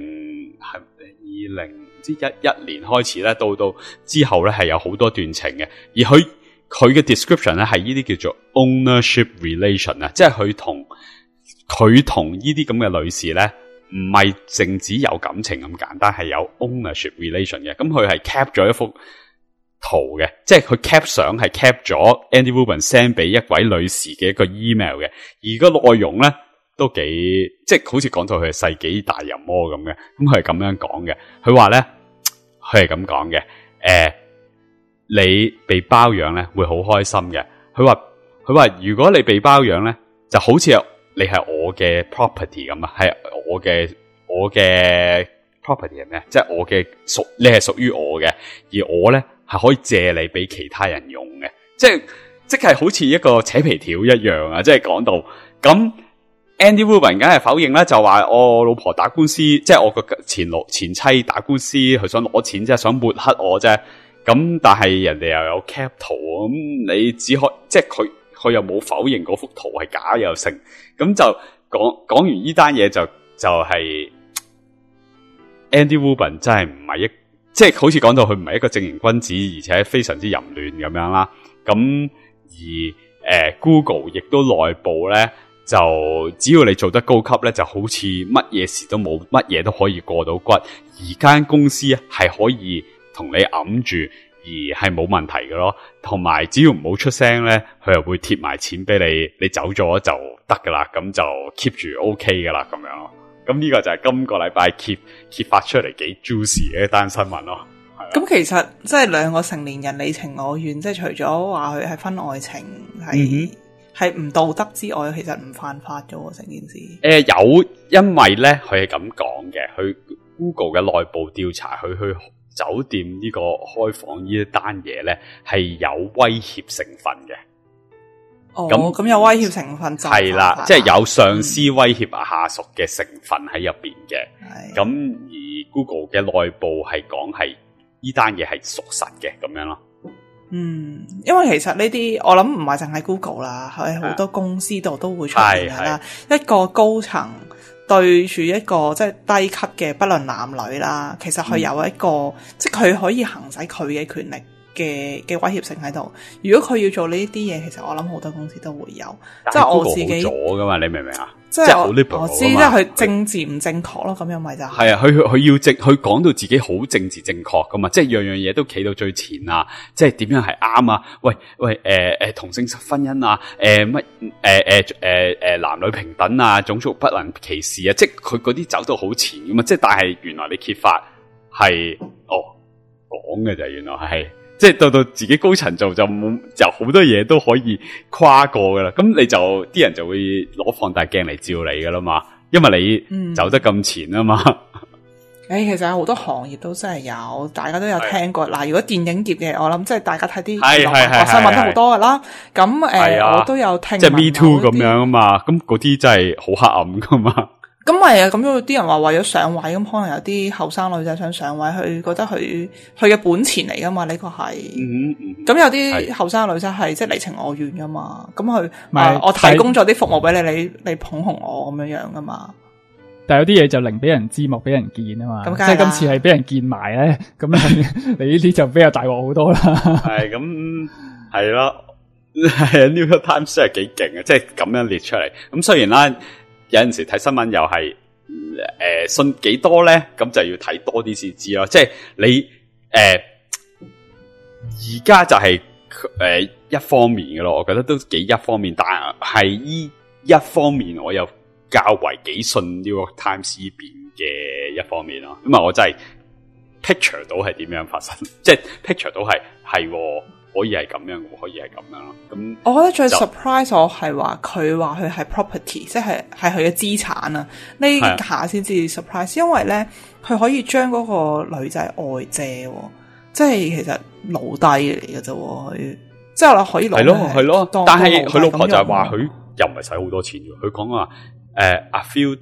C: 年開始咧，到之後咧係有好多段情嘅，而佢嘅 description 咧係呢啲叫做 ownership relation 啊，即係佢同呢啲咁嘅女士咧。唔係淨止有感情咁簡單，係有 ownership relation 嘅。咁佢係 cap 咗一幅圖嘅，即係佢 cap 相係 cap 咗 Andy Rubin send 俾一位女士嘅一個 email 嘅，而個內容咧都幾即係好似講到佢係世紀大淫魔咁嘅。咁佢係咁樣講嘅，佢話咧佢係咁講嘅，你被包養咧會好開心嘅。佢話如果你被包養咧，就好似你係我嘅 property 咁啊，係我嘅 property 係咩？即係我嘅你係屬於我嘅，而我咧係可以借你俾其他人用嘅，即係好似一個扯皮條一樣啊！即係講到咁 ，Andy Rubin 梗係否認啦，就話我老婆打官司，即係我個前妻打官司，佢想攞錢，即係想抹黑我啫。咁但係人哋又有 cap 圖，咁你只可即係佢又冇否認嗰幅圖係假又成，咁就講完呢單嘢就係 Andy Rubin 真係唔係即係好似講到佢唔係一個正人君子，而且非常之淫亂咁樣啦。咁而Google 亦都內部咧，就只要你做得高級咧，就好似乜嘢事都冇，乜嘢都可以過到骨。而間公司係可以同你揞住。而係冇問題嘅咯，同埋只要唔好出聲咧，佢又會貼埋錢俾你，你走咗就得噶啦，咁就 keep 住 OK 噶啦，咁樣咯。咁呢個就係今個禮拜揭發出嚟幾 juicy 嘅一單新聞咯。
D: 咁其實即係兩個成年人你情我願，即係除咗話佢係婚外情係唔道德之外，其實唔犯法嘅喎成件事。
C: 有，因為咧佢係咁講嘅，佢 Google 嘅內部調查，佢去酒店呢個開房呢一單嘢咧係有威脅成分嘅。
D: 咁有威脅成分就係啦，
C: 即係有上司威脅下屬嘅成分喺入邊嘅。咁而 Google 嘅內部係講係呢單嘢係屬實嘅咁樣咯。
D: 因為其實呢啲我諗唔係淨係 Google 啦，喺好多公司度都會出現㗎啦。一個高層對住一個即係低級嘅，不論男女啦，其實佢有一個即係佢可以行使佢嘅權力嘅威脅性喺度。如果佢要做呢啲嘢，其實我諗好多公司都會有。即係我自己
C: 咗噶嘛，你明唔明啊？
D: 即係我知，即係佢政治唔正確咯，咁樣咪就係
C: 啊，佢講到自己好政治正確噶嘛，即係樣樣嘢都企到最前啊，即係點樣係啱啊？喂，同性婚姻啊，男女平等啊，種族不能歧視啊，即係佢嗰啲走到好前噶嘛，即係但係原來你揭發係講嘅就原來係。即係到自己高層做就好多嘢都可以跨過噶啦，咁你就啲人就會攞放大鏡嚟照你噶啦嘛，因為你走得咁前啊嘛。
D: 其實有好多行業都真係有，大家都有聽過。嗱，如果電影業嘅，我諗即係大家睇啲娛樂新聞都好多噶啦。咁我都有聽。即係
C: Me Too 咁樣啊嘛，咁嗰啲真係好黑暗噶嘛。
D: 咁咪啊，咁有啲人話為咗上位，咁可能有啲後生女仔想上位，佢覺得佢嘅本錢嚟噶嘛，呢個係。咁有啲後生女仔係即係離情我願噶嘛，咁佢我提供咗啲服務俾你捧紅我咁樣噶嘛。
A: 但有啲嘢就寧俾人知，莫俾人見啊嘛。即係今次係俾人見埋咧，咁你呢啲就比較大鑊好多啦。
C: 係咁係咯，係 New York Times 真係幾勁啊！即係咁樣列出嚟。咁雖然啦。有陣時睇新聞又係信幾多咧，咁就要睇多啲先知咯。即係你而家就係一方面嘅咯，我覺得都幾一方面，但係依一方面我又較為幾信 New York Times 呢邊嘅一方面咯，因為我真係 picture 到係點樣發生，即係 picture 到係可以係咁樣，可以係咁樣咯。咁
D: 我覺得最 surprise 我係話佢係 property， 即係佢嘅資產啊。呢下先至 surprise， 因為咧佢可以將嗰個女仔外借，即係其實奴隸嚟嘅啫。佢即係可以攞
C: 係咯。但係佢老婆就係話佢又唔係使好多錢嘅。佢講話a few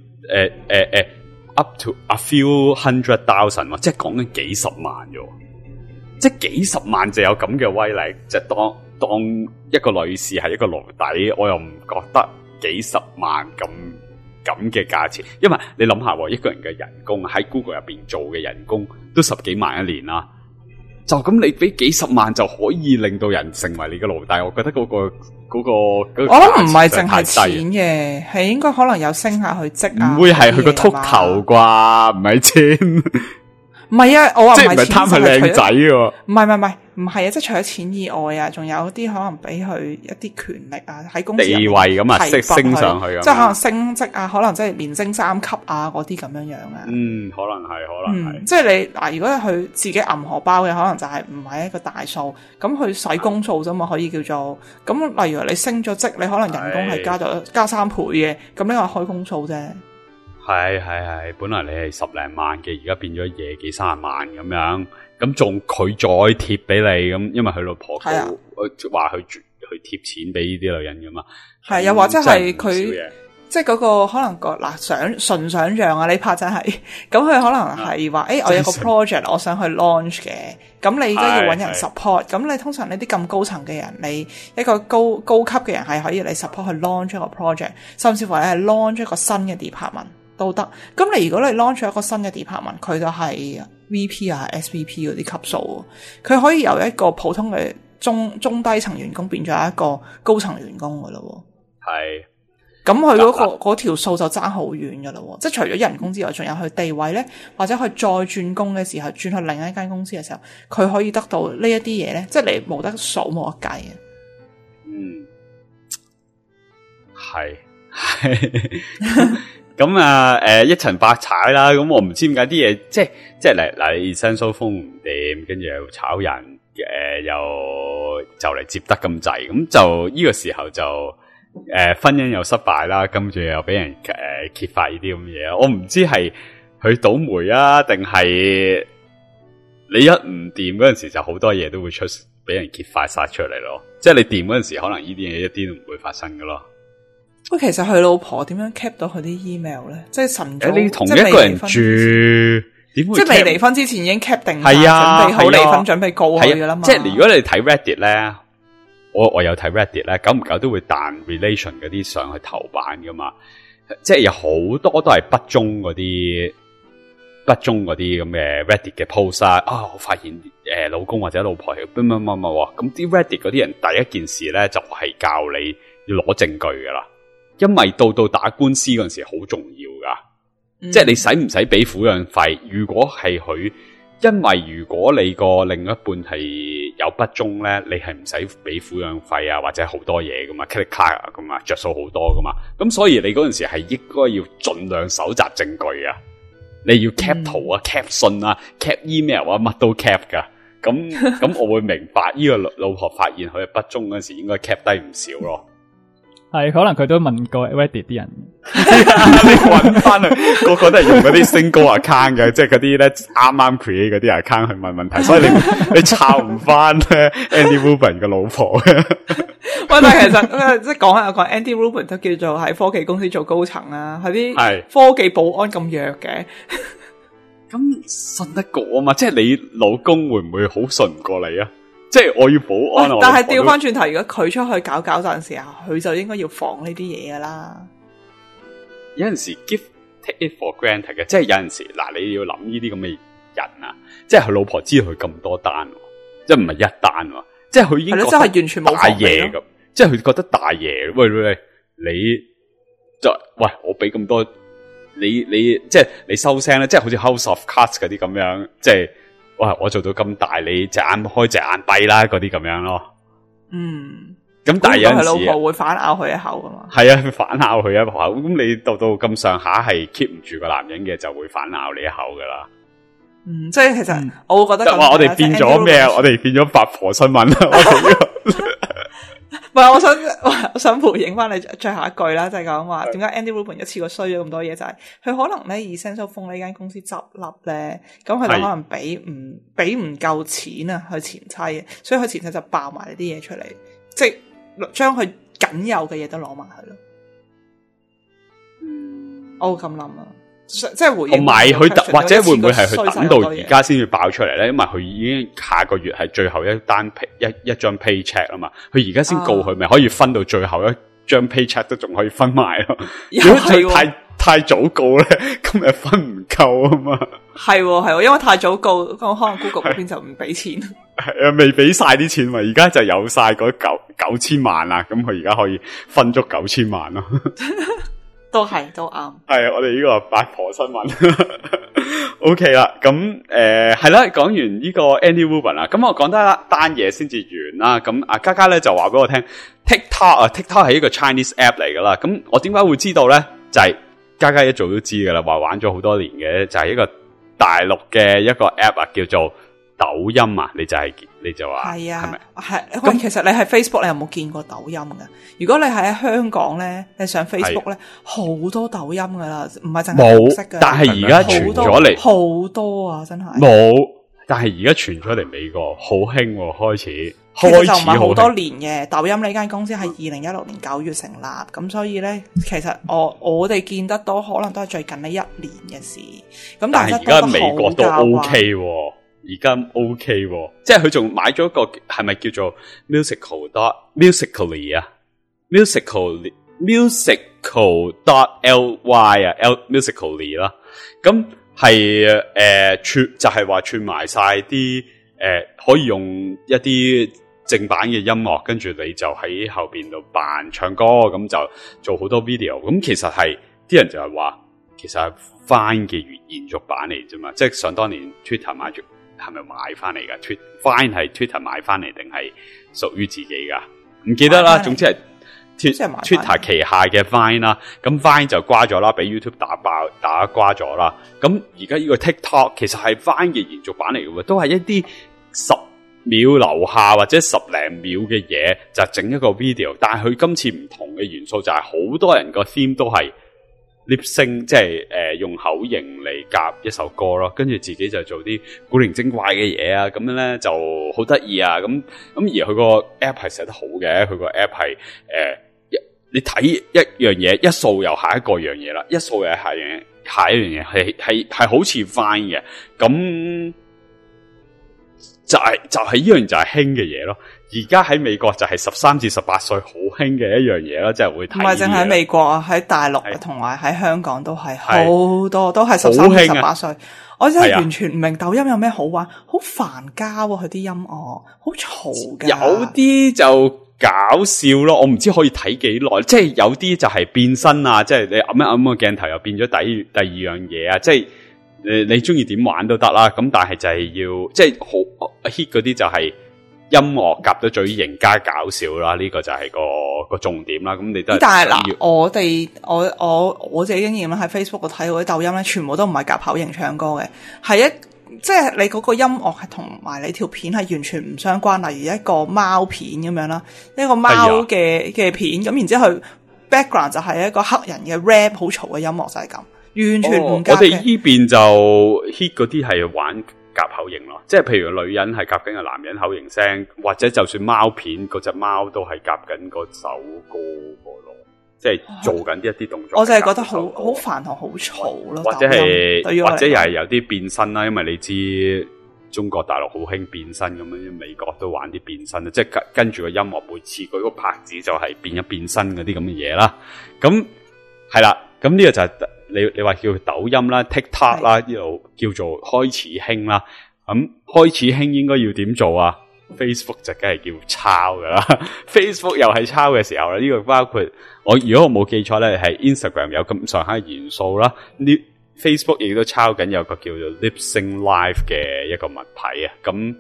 C: up to a few 100,000，即係講緊幾十萬啫。即係幾十萬就有咁嘅威力，就當一個女士係一個奴隸，我又唔覺得幾十萬咁嘅價錢。因為你諗下，一個人嘅人工喺 Google 入邊做嘅人工都10幾萬一年啦，就咁你俾幾十萬就可以令到人成為你嘅奴隸，我覺得嗰個我
D: 諗唔係淨係錢嘅，係應該可能有升下去職啊，
C: 唔會係佢個禿頭啩，唔係錢。
D: 唔係啊，我話唔係
C: 即係唔係貪佢靚仔喎？
D: 唔係啊，即係除咗錢以外啊，仲有啲可能俾佢一啲權力啊，喺公司
C: 地位咁啊，升上去啊，
D: 即係可能升職啊，可能即係連升3級啊，嗰啲咁樣樣啊。
C: 可能係，
D: 即係你嗱，如果佢自己揞荷包嘅，可能就係唔係一個大數，咁佢使公數啫嘛，可以叫做咁。例如你升咗職，你可能人工係加3倍嘅，咁呢個開公數啫。
C: 係，本來你係10零萬嘅，而家變咗嘢幾30萬咁樣，咁仲佢再貼俾你咁，因為佢老婆話佢貼錢俾呢啲女人噶嘛。係又
D: 或者係佢即係嗰個可能純想象啊，你怕真係咁佢可能係話我有個 project 我想去 launch 嘅，咁你而家要搵人 support， 咁你通常呢啲咁高層嘅人，你一個高級嘅人係可以你 support 去 launch 一個 project， 甚至乎你係 launch 一個新嘅 department。都得，咁你如果你 launch 一個新嘅 department， 佢就係 VP 啊 SVP 嗰啲級數，佢可以由一個普通嘅中低層員工變咗一個高層員工噶咯。
C: 係，
D: 咁佢嗰條數就爭好遠噶咯。即係除咗人工之外，仲有佢地位咧，或者佢再轉工嘅時候，轉去另一間公司嘅時候，佢可以得到呢一啲嘢咧，即係你冇得數冇得計嘅。
C: 係。咁啊，一層白踩啦，咁我唔知點解啲嘢，即係嚟Essential Phone唔掂，跟住又炒人，又就嚟接得咁滯，咁就呢個時候就婚姻又失敗啦，跟住又俾人揭發呢啲咁嘅嘢，我唔知係佢倒霉啊，定係你一唔掂嗰陣時就好多嘢都會俾人揭發晒出嚟咯，即係你掂嗰陣時可能呢啲嘢一啲都唔會發生噶咯。
D: 喂，其實佢老婆點樣 cap 到佢啲 email 咧？即係晨早，
C: 你同一個人住，點會？
D: 即係未離婚之前已經 cap 定，
C: 係啊，
D: 準備好離婚，準備告佢噶啦嘛。
C: 即係如果你睇 Reddit 咧，我有睇 Reddit 咧，久唔久都會彈 relation 嗰啲上去頭版噶嘛。即係有好多都係不忠嗰啲咁嘅 Reddit 嘅 post 啊。我發現老公或者老婆係乜，咁啲 Reddit 嗰啲人第一件事咧就係教你要攞證據噶啦。因為到打官司嗰陣時好重要噶，即係你使唔使俾撫養費？如果係佢，因為如果你個另一半係有不忠咧，你係唔使俾撫養費啊，或者好多嘢噶嘛 credit card 啊，咁啊着數好多噶嘛。咁所以你嗰陣時係應該要盡量搜集證據啊，你要 cap 圖啊、cap 信啊、cap email 啊，乜都 cap 噶。咁我會明白呢個老婆發現佢係不忠嗰陣時，應該 cap 低唔少咯。
A: 係，可能佢都問過 Reddit 啲人，
C: 你搵翻去，個個都係用嗰啲 single account 嘅，即係嗰啲咧啱啱 create 嗰啲 account 去問問題，所以你抄唔翻咧 Andy Rubin 嘅老婆。
D: 喂，但係其實即係講下講 Andy Rubin 都叫做喺科技公司做高層啦，佢啲科技保安咁弱嘅，
C: 咁信得過啊嘛？即係你老公會唔會好信唔過你啊？即係我要保安，
D: 但係調翻轉頭，如果佢出去搞陣時候，佢就應該要防呢啲嘢噶啦。
C: 有陣時 take it for granted 嘅，即係有陣時嗱，你要諗呢啲咁嘅人啊，即係佢老婆知道佢咁多單，即係唔係一單，即係佢已經覺得
D: 真係完全冇
C: 大爺咁，即係佢覺得大爺，喂，你就喂我俾咁多，你即係你收聲咧，即係好似 House of Cards 嗰啲咁樣，即係哇我做到咁大，你隻眼開隻眼閉啦嗰啲咁樣咯。嗯。咁但係有陣時，
D: 佢老婆會反咬佢一口噶嘛？
C: 係啊，反咬佢一口。咁你到咁上下係 keep 唔住個男人嘅，就會反咬你一口噶啦。
D: 即係其實我會覺得，
C: 我哋變咗咩？我哋變咗八婆新聞啦。
D: 唔係，我想回應翻你最後一句啦，就係講話點解 Andy Rubin 一次過衰咗咁多嘢，就係佢可能咧Essential Phone呢間公司執笠咧，咁佢就可能俾唔夠錢啊，佢前妻，所以佢前妻就爆埋呢啲嘢出嚟，即係將佢僅有嘅嘢都攞埋去咯。我會咁諗啊，即係回應。同埋
C: 佢或者會唔會係佢等到而家先至爆出嚟咧？因為佢已經下個月係最後一單一張 paycheck 啊嘛，佢而家先告佢，咪可以分到最後一張 paycheck 都仲可以分埋咯。如果佢太早告咧，咁咪分唔夠啊嘛。係，
D: 因為太早告，咁可能 Google 嗰邊就唔俾錢。
C: 係啊，未俾晒啲錢嘛，而家就有晒嗰9,000萬啦，咁佢而家可以分足9,000萬咯。
D: 都啱。
C: 係我哋呢個八婆新聞。OK 啦，咁係啦，講完呢個 Andy Rubin 啦，咁我講得單嘢先至完啦。咁阿嘉嘉咧就話俾我聽 TikTok 係一個 Chinese app 嚟噶啦。咁我點解會知道咧？就係嘉嘉一早都知噶啦，話玩咗好多年嘅，就係一個大陸嘅一個 app 啊，叫做抖音啊。你就話係啊，係咪？係
D: 咁，其實你喺 Facebook 你有冇見過抖音噶？如果你喺香港咧，你上 Facebook 咧，好多抖音噶啦，唔係淨係冇識噶。
C: 但係而家傳咗嚟
D: 好多啊，真係
C: 冇。但係而家傳咗嚟美國好興，開始
D: 其實就唔係好多年嘅。抖音呢間公司係2016年9月成立，咁所以咧，其實我哋見得多，可能都係最近呢1年嘅事。咁但係而家
C: 美國都 OK 喎。而家 OK 喎，即係佢仲買咗個係咪叫做 Musical.ly 啊 Musical.ly 啊 Musical.ly 啦，咁係就係話串埋晒啲可以用一啲正版嘅音樂，跟住你就喺後邊度扮唱歌，咁就做好多 video。咁其實係啲人就係話，其實係 Vine 嘅延續版嚟啫嘛，即係想當年 Twitter 買咗。係咪買翻嚟噶 ？Vine 係 Twitter 買翻嚟定係屬於自己噶？唔記得啦。總之係 Twitter 旗下嘅 Vine 啦。咁 Vine 就瓜咗啦，俾 YouTube 打瓜咗啦。咁而家呢個 TikTok 其實係 Vine 嘅延續版嚟嘅喎，都係一啲10秒樓下或者10零秒嘅嘢，就整一個 video。但係佢今次唔同嘅元素就係好多人個 theme 都係。lip sync 即係用口型嚟夾一首歌咯，跟住自己就做啲古靈精怪嘅嘢啊，咁樣咧就好得意啊，咁而佢個 app 係寫得好嘅，佢個 app 係你睇一樣嘢，一掃又下一個樣嘢啦，一掃又下一樣嘢，係好似 Vine 嘅，咁就係呢樣就係興嘅嘢咯。而家喺美國就係13至18歲好興嘅一樣嘢啦，即係會睇。唔係淨喺美國啊，喺大陸同埋喺香港都係好多，都係13至18歲。我真係完全唔明抖音有咩好玩，好煩交啊！佢啲音樂好嘈嘅，有啲就搞笑咯。我唔知可以睇幾耐，即係有啲就係變身啊，即係你揞一揞個鏡頭又變咗第二樣嘢啊，即係你中意點玩都得啦。咁但係就係要即係好 hit 嗰啲就係。音樂夾到最型加搞笑啦，呢個就係個重點啦。咁你都係但係嗱，我自己經驗啦，喺 Facebook 度睇嗰啲抖音咧，全部都唔係夾口型唱歌嘅，係即係你嗰個音樂係同埋你條片係完全唔相關。例如一個貓片咁樣啦，一個貓嘅片，咁然之後 background 就係一個黑人嘅 rap 好嘈嘅音樂就係咁，完全唔夾嘅。我哋呢邊就 hit 嗰啲係玩夾口型咯，即係譬如女人係夾緊個男人口型聲，或者就算貓片嗰隻貓都係夾緊嗰首歌個咯，即係做緊一啲動作。
D: 我就係覺得好煩同好嘈咯，
C: 或者又係有啲變身啦，因為你知中國大陸好興變身咁樣，美國都玩啲變身，即係跟住個音樂，每次佢個拍子就係變一變身嗰啲咁嘅嘢啦。咁係啦，咁呢個就係你話叫抖音啦、TikTok 啦，呢度叫做開始興啦。咁開始興應該要點做啊？ Facebook 就梗係叫抄噶啦，Facebook 又係抄嘅時候啦。呢個包括如果我冇記錯咧，係 Instagram 有咁上下元素啦。呢 Facebook 亦都抄緊有個叫做 Lip Sync Live 嘅一個物體啊。咁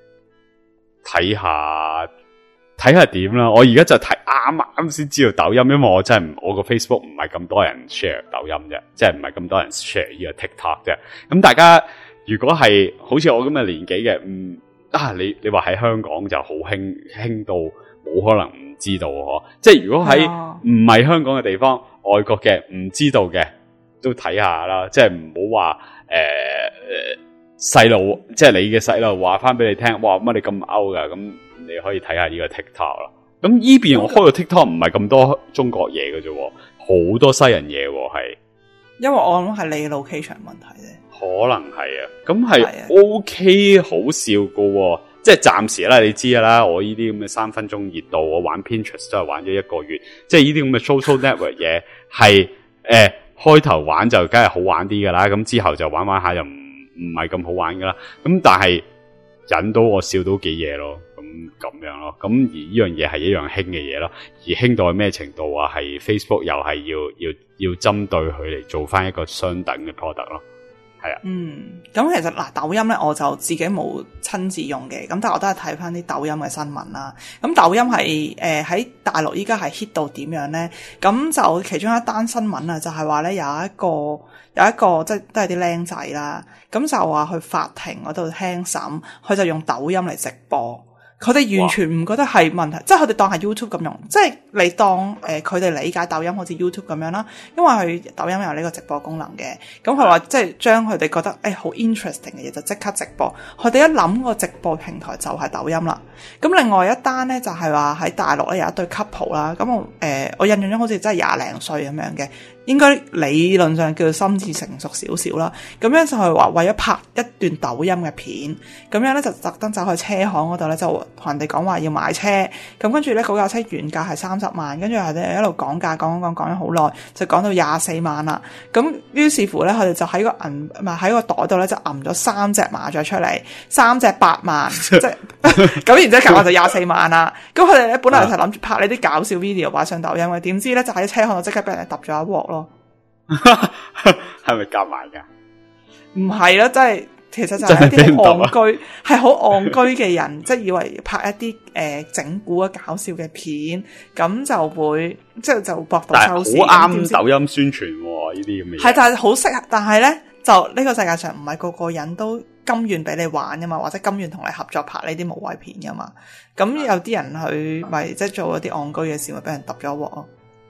C: 睇下點啦。我而家就啱先知道抖音，因為我真係我個 Facebook 唔係咁多人 share 抖音啫，即係唔係咁多人 share 呢個 TikTok 啫。咁大家如果係好似我咁嘅年紀嘅，你話喺香港就好興到冇可能唔知道嗬。即係如果喺唔係香港嘅地方，外國嘅唔知道嘅都睇下啦。即係唔好話細路，即係你嘅細路話翻俾你聽，哇乜你咁 out 噶，咁你可以睇下呢個 TikTok 啦。咁呢邊我開個 TikTok 唔係咁多中國嘢嘅啫，好多西人嘢係。因為我諗係你 location 問題啫。可能係啊，咁係 OK 好笑噶，即係暫時啦，你知噶啦，我呢啲咁嘅3分鐘熱度，我玩 Pinterest 都係玩咗1個月，即係呢啲咁嘅 social network 嘢係開頭玩就梗係好玩啲噶啦，咁之後就玩下就唔係咁好玩噶啦，咁但係引到我笑到幾嘢咯，咁樣咯，咁而呢樣嘢係一樣興嘅嘢咯，而興到係咩程度啊？係 Facebook 又係要針對佢嚟做翻一個相等嘅 product 咯。
D: 咁其實嗱，抖音咧我就自己冇親自用嘅，咁但係我都係睇翻啲抖音嘅新聞啦。咁抖音係喺大陸依家係 hit 到點樣咧？咁就其中一單新聞啊，就係話咧有一個即係都係啲僆仔啦，咁就話去法庭嗰度聽審，佢就用抖音嚟直播。佢哋完全唔覺得係問題，即係佢哋當係 YouTube 咁用，即係你當佢哋理解抖音好似 YouTube 咁樣啦，因為佢抖音有呢個直播功能嘅，咁佢話即係將佢哋覺得好 interesting 嘅嘢就即刻直播，佢哋一諗個直播平台就係抖音啦。咁另外一單咧就係話喺大陸咧有一對 couple 啦，咁我印象中好似真係20零歲咁樣嘅。應該理論上叫做心智成熟少少啦，咁樣就係話為咗拍一段抖音嘅片，咁樣咧就特登走去車行嗰度咧就同人哋講話要買車，咁跟住咧嗰架車原價係30萬，跟住佢哋一路講價講咗好耐，就講到24萬啦。咁於是乎咧，佢哋就喺喺個袋度咧就揞咗3隻麻雀出嚟，3隻8萬，即係咁然之後夾埋就24萬啦。咁佢哋咧本來就諗住拍呢啲搞笑 video 擺上抖音嘅，點知咧就喺車行度即刻俾人哋揼咗一鑊咯。
C: 係咪夾埋噶？
D: 唔係咯，即係其實就係一啲戇居，係好戇居嘅人，即係以為拍一啲整蠱啊搞笑嘅片，咁就會即係就博到收視。好啱
C: 抖音宣傳呢啲咁嘅嘢。
D: 係，但係好適合，但係咧就呢個世界上唔係個個人都甘願俾你玩噶嘛，或者甘願同你合作拍呢啲無謂片噶嘛。咁有啲人佢咪即係做一啲戇居嘅事，咪俾人揼咗一鑊咯。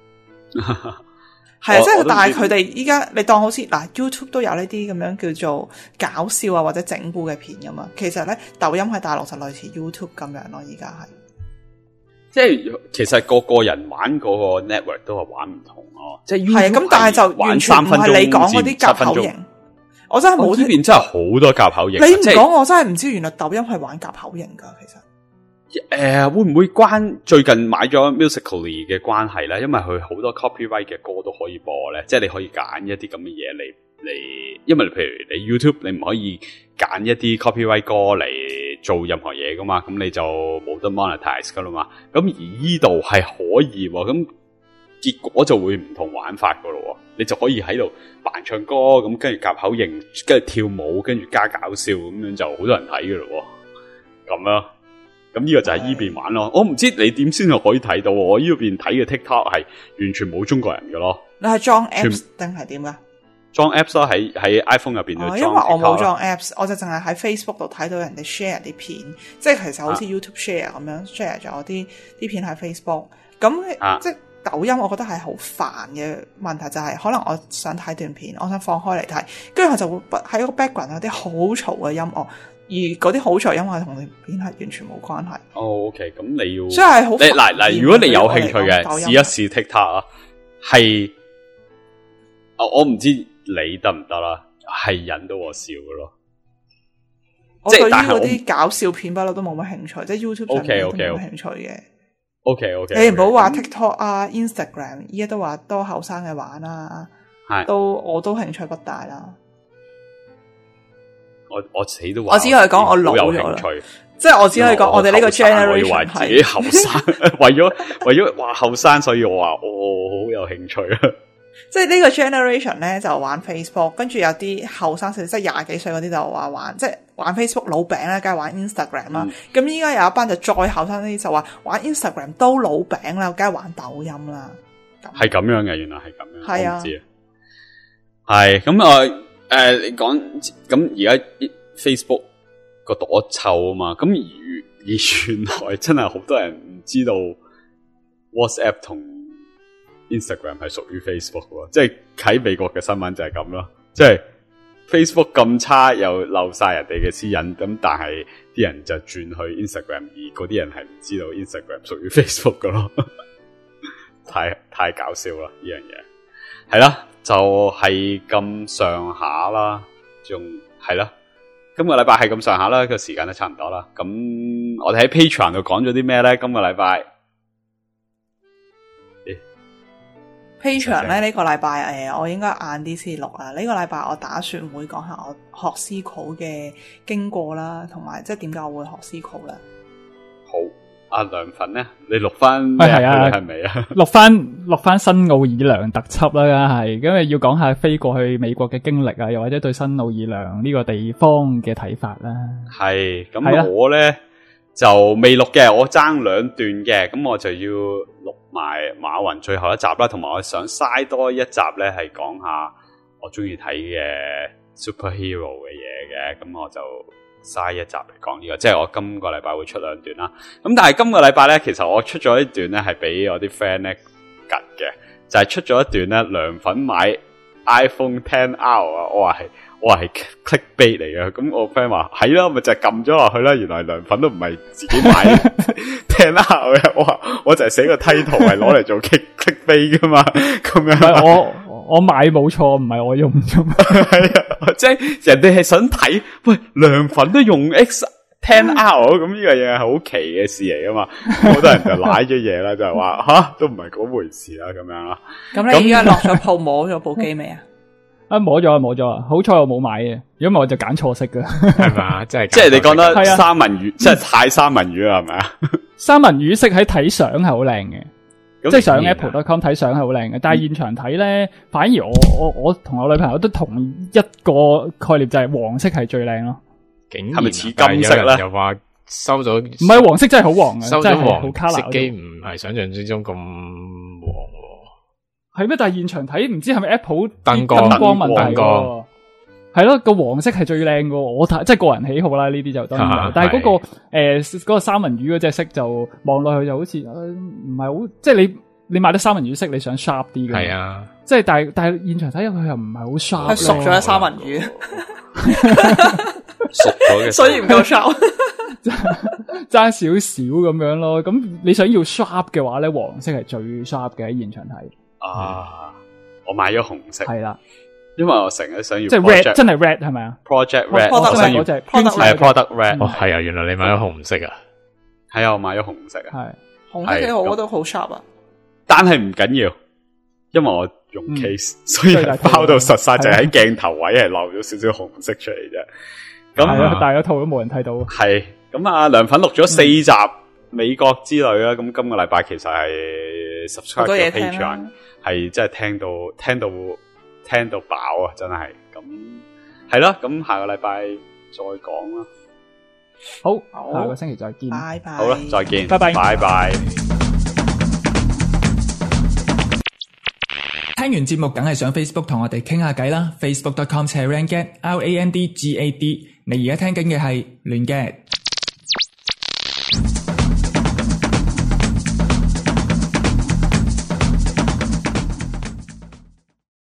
D: 係啊，即係但係佢哋依家你當好似嗱 YouTube 都有呢啲咁樣叫做搞笑啊或者整蠱嘅片噶嘛，其實咧抖音喺大陸就類似 YouTube 咁樣咯，而家係
C: 即係其實個人玩嗰個 network 都係玩唔同咯，即係 YouTube
D: 係咁，但係就完全唔係你講嗰啲夾口型，我真係冇。呢邊真係好多夾口型，你唔講我真係唔知原來抖音係玩夾口型噶，其實。
C: 會唔會關最近買咗 Musical.ly 嘅關係咧？因為佢好多 copyright 嘅歌都可以播咧，即係你可以揀一啲咁嘅嘢嚟，因為譬如你 YouTube 你唔可以揀一啲 copyright 歌嚟做任何嘢噶嘛，咁你就冇得 monetize 噶啦嘛。咁而呢度係可以，咁結果就會唔同玩法噶咯。你就可以喺度扮唱歌，咁跟住夾口型，跟住跳舞，跟住加搞笑，咁樣就好多人睇噶咯。咁樣。咁呢個就係呢邊玩咯，我唔知你點先係可以睇到，我呢邊睇嘅 TikTok 係完全冇中國人嘅咯。
D: 你係裝 Apps 定係點噶？
C: 裝 Apps 咯，喺 iPhone 入邊都裝。因為
D: 我冇裝 Apps， 我就淨係喺 Facebook 度睇到人哋 share 啲片，即係其實好似 YouTube share 咁樣 share 咗啲片喺 Facebook。咁即係抖音我覺得係好煩嘅問題，就係可能我想睇段片，我想放開嚟睇，跟住我就會喺個 background 有啲好嘈嘅音樂，而嗰啲好嘈音樂同段片係完全冇關係。
C: 哦 OK， 咁你要，
D: 所以係好
C: 嗱，如果你有興趣嘅，試一試 TikTok 啊，係，我唔知你得唔得啦，係引到我笑嘅咯。
D: 我對於嗰啲搞笑片不嬲都冇乜興趣，即係 YouTube 上面都冇乜興趣嘅。
C: OK，
D: 你唔好話 TikTok 啊、Instagram， 依家都話多後生嘅玩啦，我都興趣不大啦。
C: 我死都話，
D: 我只可以講我老咗啦，即係我只可以講我哋呢個 generation 係
C: 自己後生，為咗話後生，所以我話我好有興趣啊。
D: 即係呢個 generation 咧就玩 Facebook， 跟住有啲後生即係廿幾歲嗰啲就話玩，即係玩 Facebook 老餅咧，梗係玩 Instagram 啦。咁依家有一班就再後生啲就話玩 Instagram 都老餅啦，梗係玩抖音啦。
C: 係咁樣嘅，原來係咁樣，
D: 係啊，
C: 我唔知啊。係咁你講咁而家 Facebook 個朵臭啊嘛，咁而原來真係好多人唔知道 WhatsApp 同 Instagram 係屬於 Facebook 喎，即係喺美國嘅新聞就係咁咯，即係 Facebook 咁差又漏晒人哋嘅私隱，咁但係啲人就轉去 Instagram， 而嗰啲人係唔知道 Instagram 屬於 Facebook 噶咯，太搞笑啦呢樣嘢，係啦，就係咁上下啦，仲係啦，今個禮拜係咁上下啦，個時間都差唔多啦，咁我哋喺 Patreon 度講咗啲咩咧？今個禮拜。
D: Patreon 咧呢個禮拜我應該晏啲先錄啦。呢個禮拜我打算會講下我學 SQL 嘅經過啦，同埋即係點解我會學 SQL 啦。
C: 好，阿涼粉咧，你錄翻係咪啊？
A: 錄翻新奧爾良特輯啦，係，因為要講下飛過去美國嘅經歷啊，又或者對新奧爾良呢個地方嘅睇法啦。係，
C: 咁我咧就未錄嘅，我爭2段嘅，咁我就要錄埋馬雲最後一集啦，同埋我想嘥多一集咧，係講下我中意睇嘅 superhero 嘅嘢嘅，咁我就嘥一集嚟講呢個，即係我今個禮拜會出2段啦。咁但係今個禮拜咧，其實我出咗一段咧，係俾我啲 friend 咧吉嘅，就係出咗一段咧，涼粉買 iPhone XR 啊，我話係 clickbait 嚟嘅，咁我 friend 話係咯，咪就係撳咗落去啦。原來涼粉都唔係自己買 XR 嘅，我就係寫個 title 係攞嚟做 clickbait 噶嘛，咁樣。
A: 我買冇錯，唔係我用啫嘛。
C: 係啊，即係人哋係想睇，喂，涼粉都用 XR，咁呢個嘢係好奇嘅事嚟噶嘛，好多人就賴咗嘢啦，就係話吓都唔係嗰回事啦，咁樣啦。
D: 咁你依家落咗鋪摸咗部機未啊？
A: 摸咗，好彩我冇買嘅，如果唔係我就揀錯色噶，
E: 係嘛？即係
C: 你覺得三文魚，即係太三文魚啦，係咪啊？三
A: 文魚色喺睇相係好靚嘅，即係上 Apple.com 睇相係好靚嘅，但係現場睇咧，反而我同我女朋友都同一個概念，就係黃色係最靚咯。
E: 竟然
C: 係咪似金色咧？
E: 又話收咗，
A: 唔係黃色真係好黃嘅，
E: 收咗黃
A: 色
E: 機唔係想象之中咁黃。
A: 係咩？但係現場睇唔知係咪 Apple
E: 燈光
A: 問題喎？係咯，個黃色係最靚嘅。我睇即係個人喜好啦，呢啲就當然。但係嗰個三文魚嗰隻色就望落去就好似唔係好，即係你買得三文魚色，你想 sharp 啲嘅。
E: 係啊，即
A: 係但係現場睇入去又唔係好 sharp。
D: 熟咗三文魚，
C: 熟咗嘅，
D: 所以唔夠 sharp，
A: 爭少少咁樣咯。咁你想要 sharp 嘅話咧，黃色係最 sharp 嘅喺現場睇。
C: 我買咗紅色，
A: 係啦，
C: 因為我成日想要
A: 即係 red， 真係 red 係咪啊
C: ？Project Red，
D: 我
C: 想要
A: 係
C: Product Red，
E: 係啊，原來你買咗紅色啊？
C: 係啊，我買咗紅色啊，
A: 係
D: 紅色嘅我覺得好 sharp 啊，
C: 但係唔緊要，因為我用 case，所以係包到實晒，就係喺鏡頭位係漏咗少少紅色出嚟啫。咁
A: 但係嗰套都冇人睇到。
C: 係咁啊，涼粉錄咗4集美國之類啦，咁今個禮拜其實係 subscribe 嘅 Patreon。係真係聽到飽啊！真係咁係啦，咁下個禮拜再講啦。
A: 好，下個星期再見。
D: 拜拜。
C: 好啦，再見。
A: 拜拜。
C: 拜拜。
A: 聽完節目梗係上 Facebook 同我哋傾下偈啦。Facebook.com/randgad，RANDGAD。你而家聽緊嘅係亂 gad。